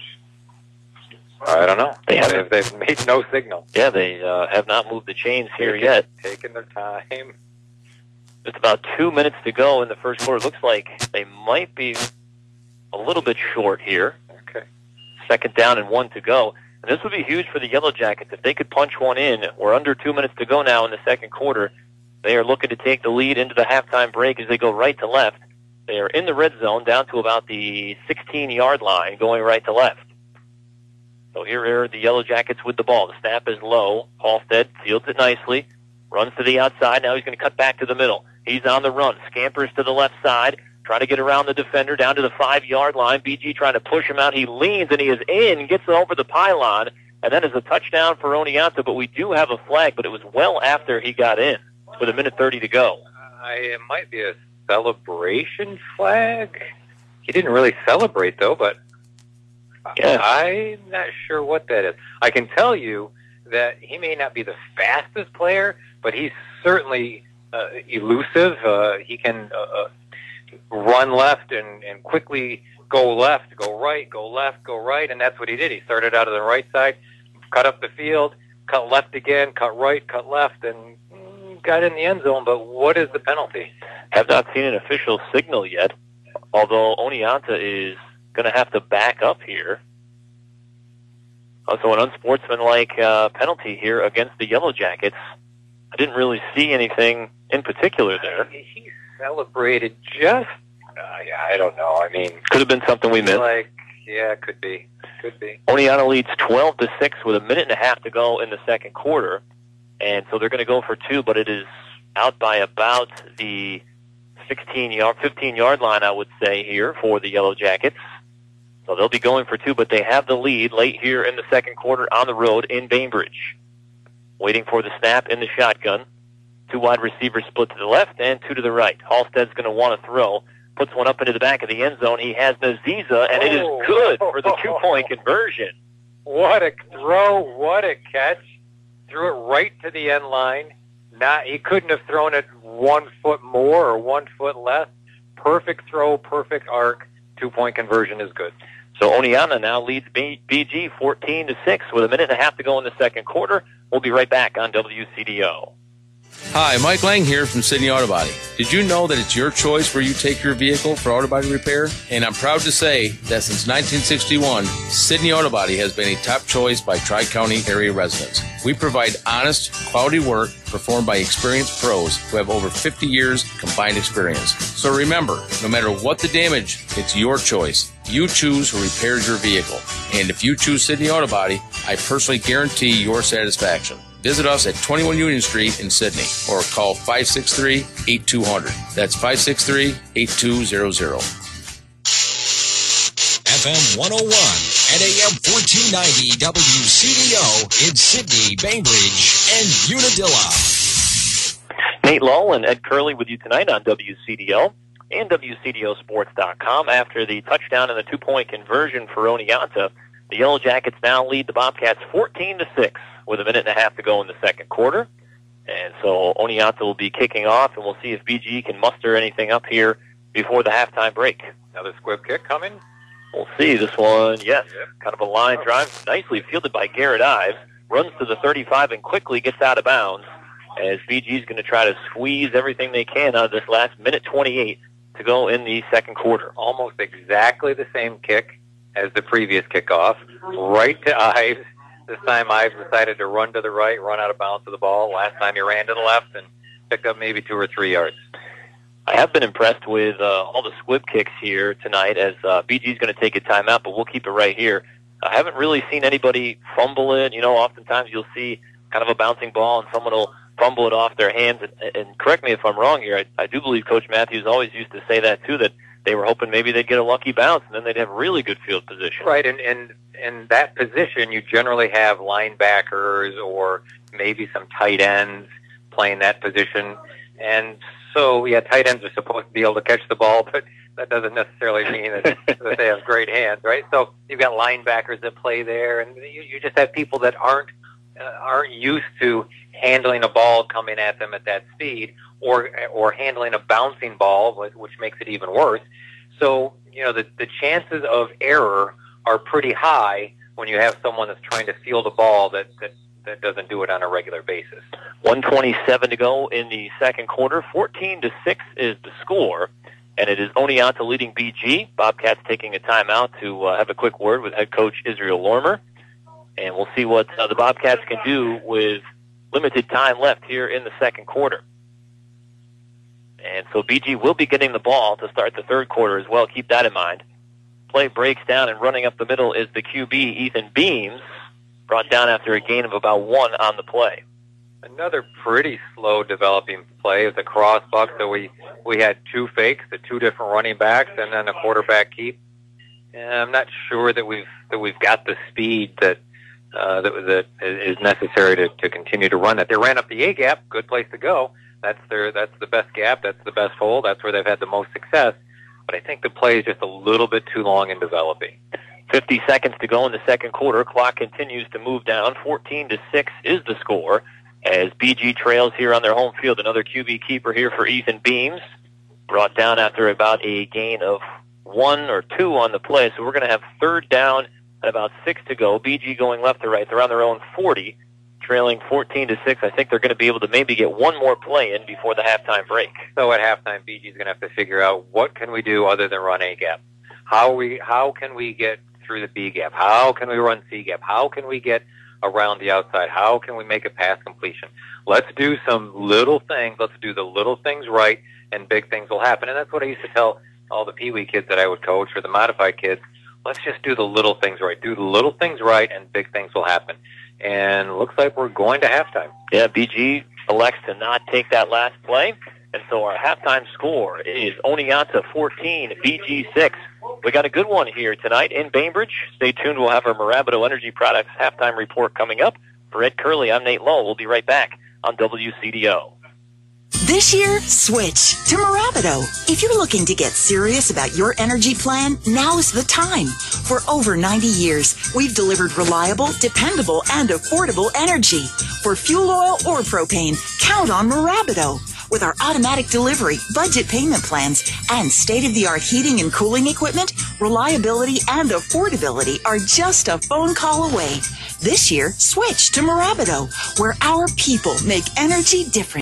I don't know. They they've, they've made no signal. Yeah, they uh, have not moved the chains here taking, yet. Taking their time. It's about two minutes to go in the first quarter. Looks like they might be a little bit short here. Okay. Second down and one to go. And this would be huge for the Yellow Jackets. If they could punch one in, we're under two minutes to go now in the second quarter. They are looking to take the lead into the halftime break as they go right to left. They are in the red zone down to about the sixteen-yard line going right to left. So here are the Yellow Jackets with the ball. The snap is low. Halstead fields it nicely. Runs to the outside. Now he's going to cut back to the middle. He's on the run. Scampers to the left side. Trying to get around the defender down to the five-yard line. B G trying to push him out. He leans, and he is in, gets it over the pylon, and that is a touchdown for Oneonta, but we do have a flag, but it was well after he got in with a minute thirty to go. Uh, it might be a celebration flag. He didn't really celebrate, though, but yeah. I'm not sure what that is. I can tell you that he may not be the fastest player, but he's certainly uh, elusive. Uh, he can uh, run left and, and quickly go left, go right, go left, go right, and that's what he did. He started out of the right side, cut up the field, cut left again, cut right, cut left, and got in the end zone. But what is the penalty? Have not seen an official signal yet, although Oneonta is going to have to back up here. Also, an unsportsmanlike uh, penalty here against the Yellow Jackets. I didn't really see anything in particular there. He celebrated just, uh, I don't know. I mean, could have been something we missed. Like, yeah, could be, could be. Oneonta leads twelve to six with a minute and a half to go in the second quarter, and so they're going to go for two, but it is out by about the sixteen yard, fifteen yard line, I would say here for the Yellow Jackets. So they'll be going for two, but they have the lead late here in the second quarter on the road in Bainbridge. Waiting for the snap in the shotgun. Two wide receivers split to the left and two to the right. Halstead's going to want to throw. Puts one up into the back of the end zone. He has Naziza, and it is good for the two-point conversion. What a throw. What a catch. Threw it right to the end line. Not, he couldn't have thrown it one foot more or one foot less. Perfect throw, perfect arc. Two-point conversion is good. So Oneonta now leads B G fourteen to six with a minute and a half to go in the second quarter. We'll be right back on W C D O. Hi, Mike Lang here from Sydney Auto Body. Did you know that it's your choice where you take your vehicle for auto body repair? And I'm proud to say that since nineteen sixty-one, Sydney Auto Body has been a top choice by Tri-County area residents. We provide honest, quality work performed by experienced pros who have over fifty years combined experience. So remember, no matter what the damage, it's your choice. You choose who repairs your vehicle. And if you choose Sydney Auto Body, I personally guarantee your satisfaction. Visit us at twenty-one Union Street in Sydney or call five six three, eight two zero zero. That's five six three, eight two zero zero. F M one oh one and A M fourteen ninety W C D O in Sydney, Bainbridge, and Unadilla. Nate Lull and Ed Curley with you tonight on W C D O and W C D O Sports dot com. After the touchdown and the two-point conversion for Oneonta, the Yellow Jackets now lead the Bobcats fourteen to six. With a minute and a half to go in the second quarter. And so Oneonta will be kicking off, and we'll see if B G can muster anything up here before the halftime break. Another squib kick coming. We'll see. This one, yes, yep. Kind of a line drive, nicely fielded by Garrett Ives. Runs to the thirty-five and quickly gets out of bounds as B G's going to try to squeeze everything they can out of this last minute twenty-eight to go in the second quarter. Almost exactly the same kick as the previous kickoff. Right to Ives. This time Ives decided to run to the right, run out of bounds to the ball. Last time he ran to the left and picked up maybe two or three yards. I have been impressed with uh, all the squib kicks here tonight as uh, B G's going to take a timeout, but we'll keep it right here. I haven't really seen anybody fumble it. You know, oftentimes you'll see kind of a bouncing ball and someone will fumble it off their hands. And, and correct me if I'm wrong here. I, I do believe Coach Matthews always used to say that, too, that they were hoping maybe they'd get a lucky bounce and then they'd have really good field position. Right, and, and in that position, you generally have linebackers or maybe some tight ends playing that position. And so, yeah, tight ends are supposed to be able to catch the ball, but that doesn't necessarily mean that, that they have great hands, right? So you've got linebackers that play there, and you, you just have people that aren't uh, aren't used to handling a ball coming at them at that speed, or or handling a bouncing ball, which makes it even worse. So, you know, the, the chances of error are pretty high when you have someone that's trying to field a ball that, that, that doesn't do it on a regular basis. one twenty-seven to go in the second quarter. fourteen to six is the score, and it is Oneonta leading B G. Bobcats taking a timeout to uh, have a quick word with head coach Israel Lormer, and we'll see what uh, the Bobcats can do with limited time left here in the second quarter. And so B G will be getting the ball to start the third quarter as well. Keep that in mind. Play breaks down, and running up the middle is the Q B, Ethan Beams, brought down after a gain of about one on the play. Another pretty slow developing play is a cross buck. So we, we had two fakes, the two different running backs, and then a quarterback keep. And I'm not sure that we've that we've got the speed that uh, that, that is necessary to, to continue to run that. They ran up the A gap, good place to go. That's their that's the best gap, that's the best hole, that's where they've had the most success. But I think the play is just a little bit too long in developing. fifty seconds to go in the second quarter. Clock continues to move down. fourteen to six is the score as B G trails here on their home field. Another Q B keeper here for Ethan Beams, brought down after about a gain of one or two on the play. So we're going to have third down at about six to go. B G going left to right. They're on their own forty, trailing fourteen to six. I think they're going to be able to maybe get one more play in before the halftime break. So at halftime, B G's going to have to figure out what can we do other than run A gap. How we how can we get through the B gap? How can we run C gap? How can we get around the outside? How can we make a pass completion? Let's do some little things. Let's do the little things right, and big things will happen. And that's what I used to tell all the Pee Wee kids that I would coach, or the modified kids. Let's just do the little things right. Do the little things right, and big things will happen. And it looks like we're going to halftime. Yeah, B G elects to not take that last play. And so our halftime score is Oneonta fourteen, B G six. We got a good one here tonight in Bainbridge. Stay tuned. We'll have our Mirabito Energy Products halftime report coming up. For Ed Curley, I'm Nate Lowe. We'll be right back on W C D O. This year, switch to Mirabito. If you're looking to get serious about your energy plan, now's the time. For over ninety years, we've delivered reliable, dependable, and affordable energy. For fuel oil or propane, count on Mirabito. With our automatic delivery, budget payment plans, and state-of-the-art heating and cooling equipment, reliability and affordability are just a phone call away. This year, switch to Mirabito, where our people make energy different.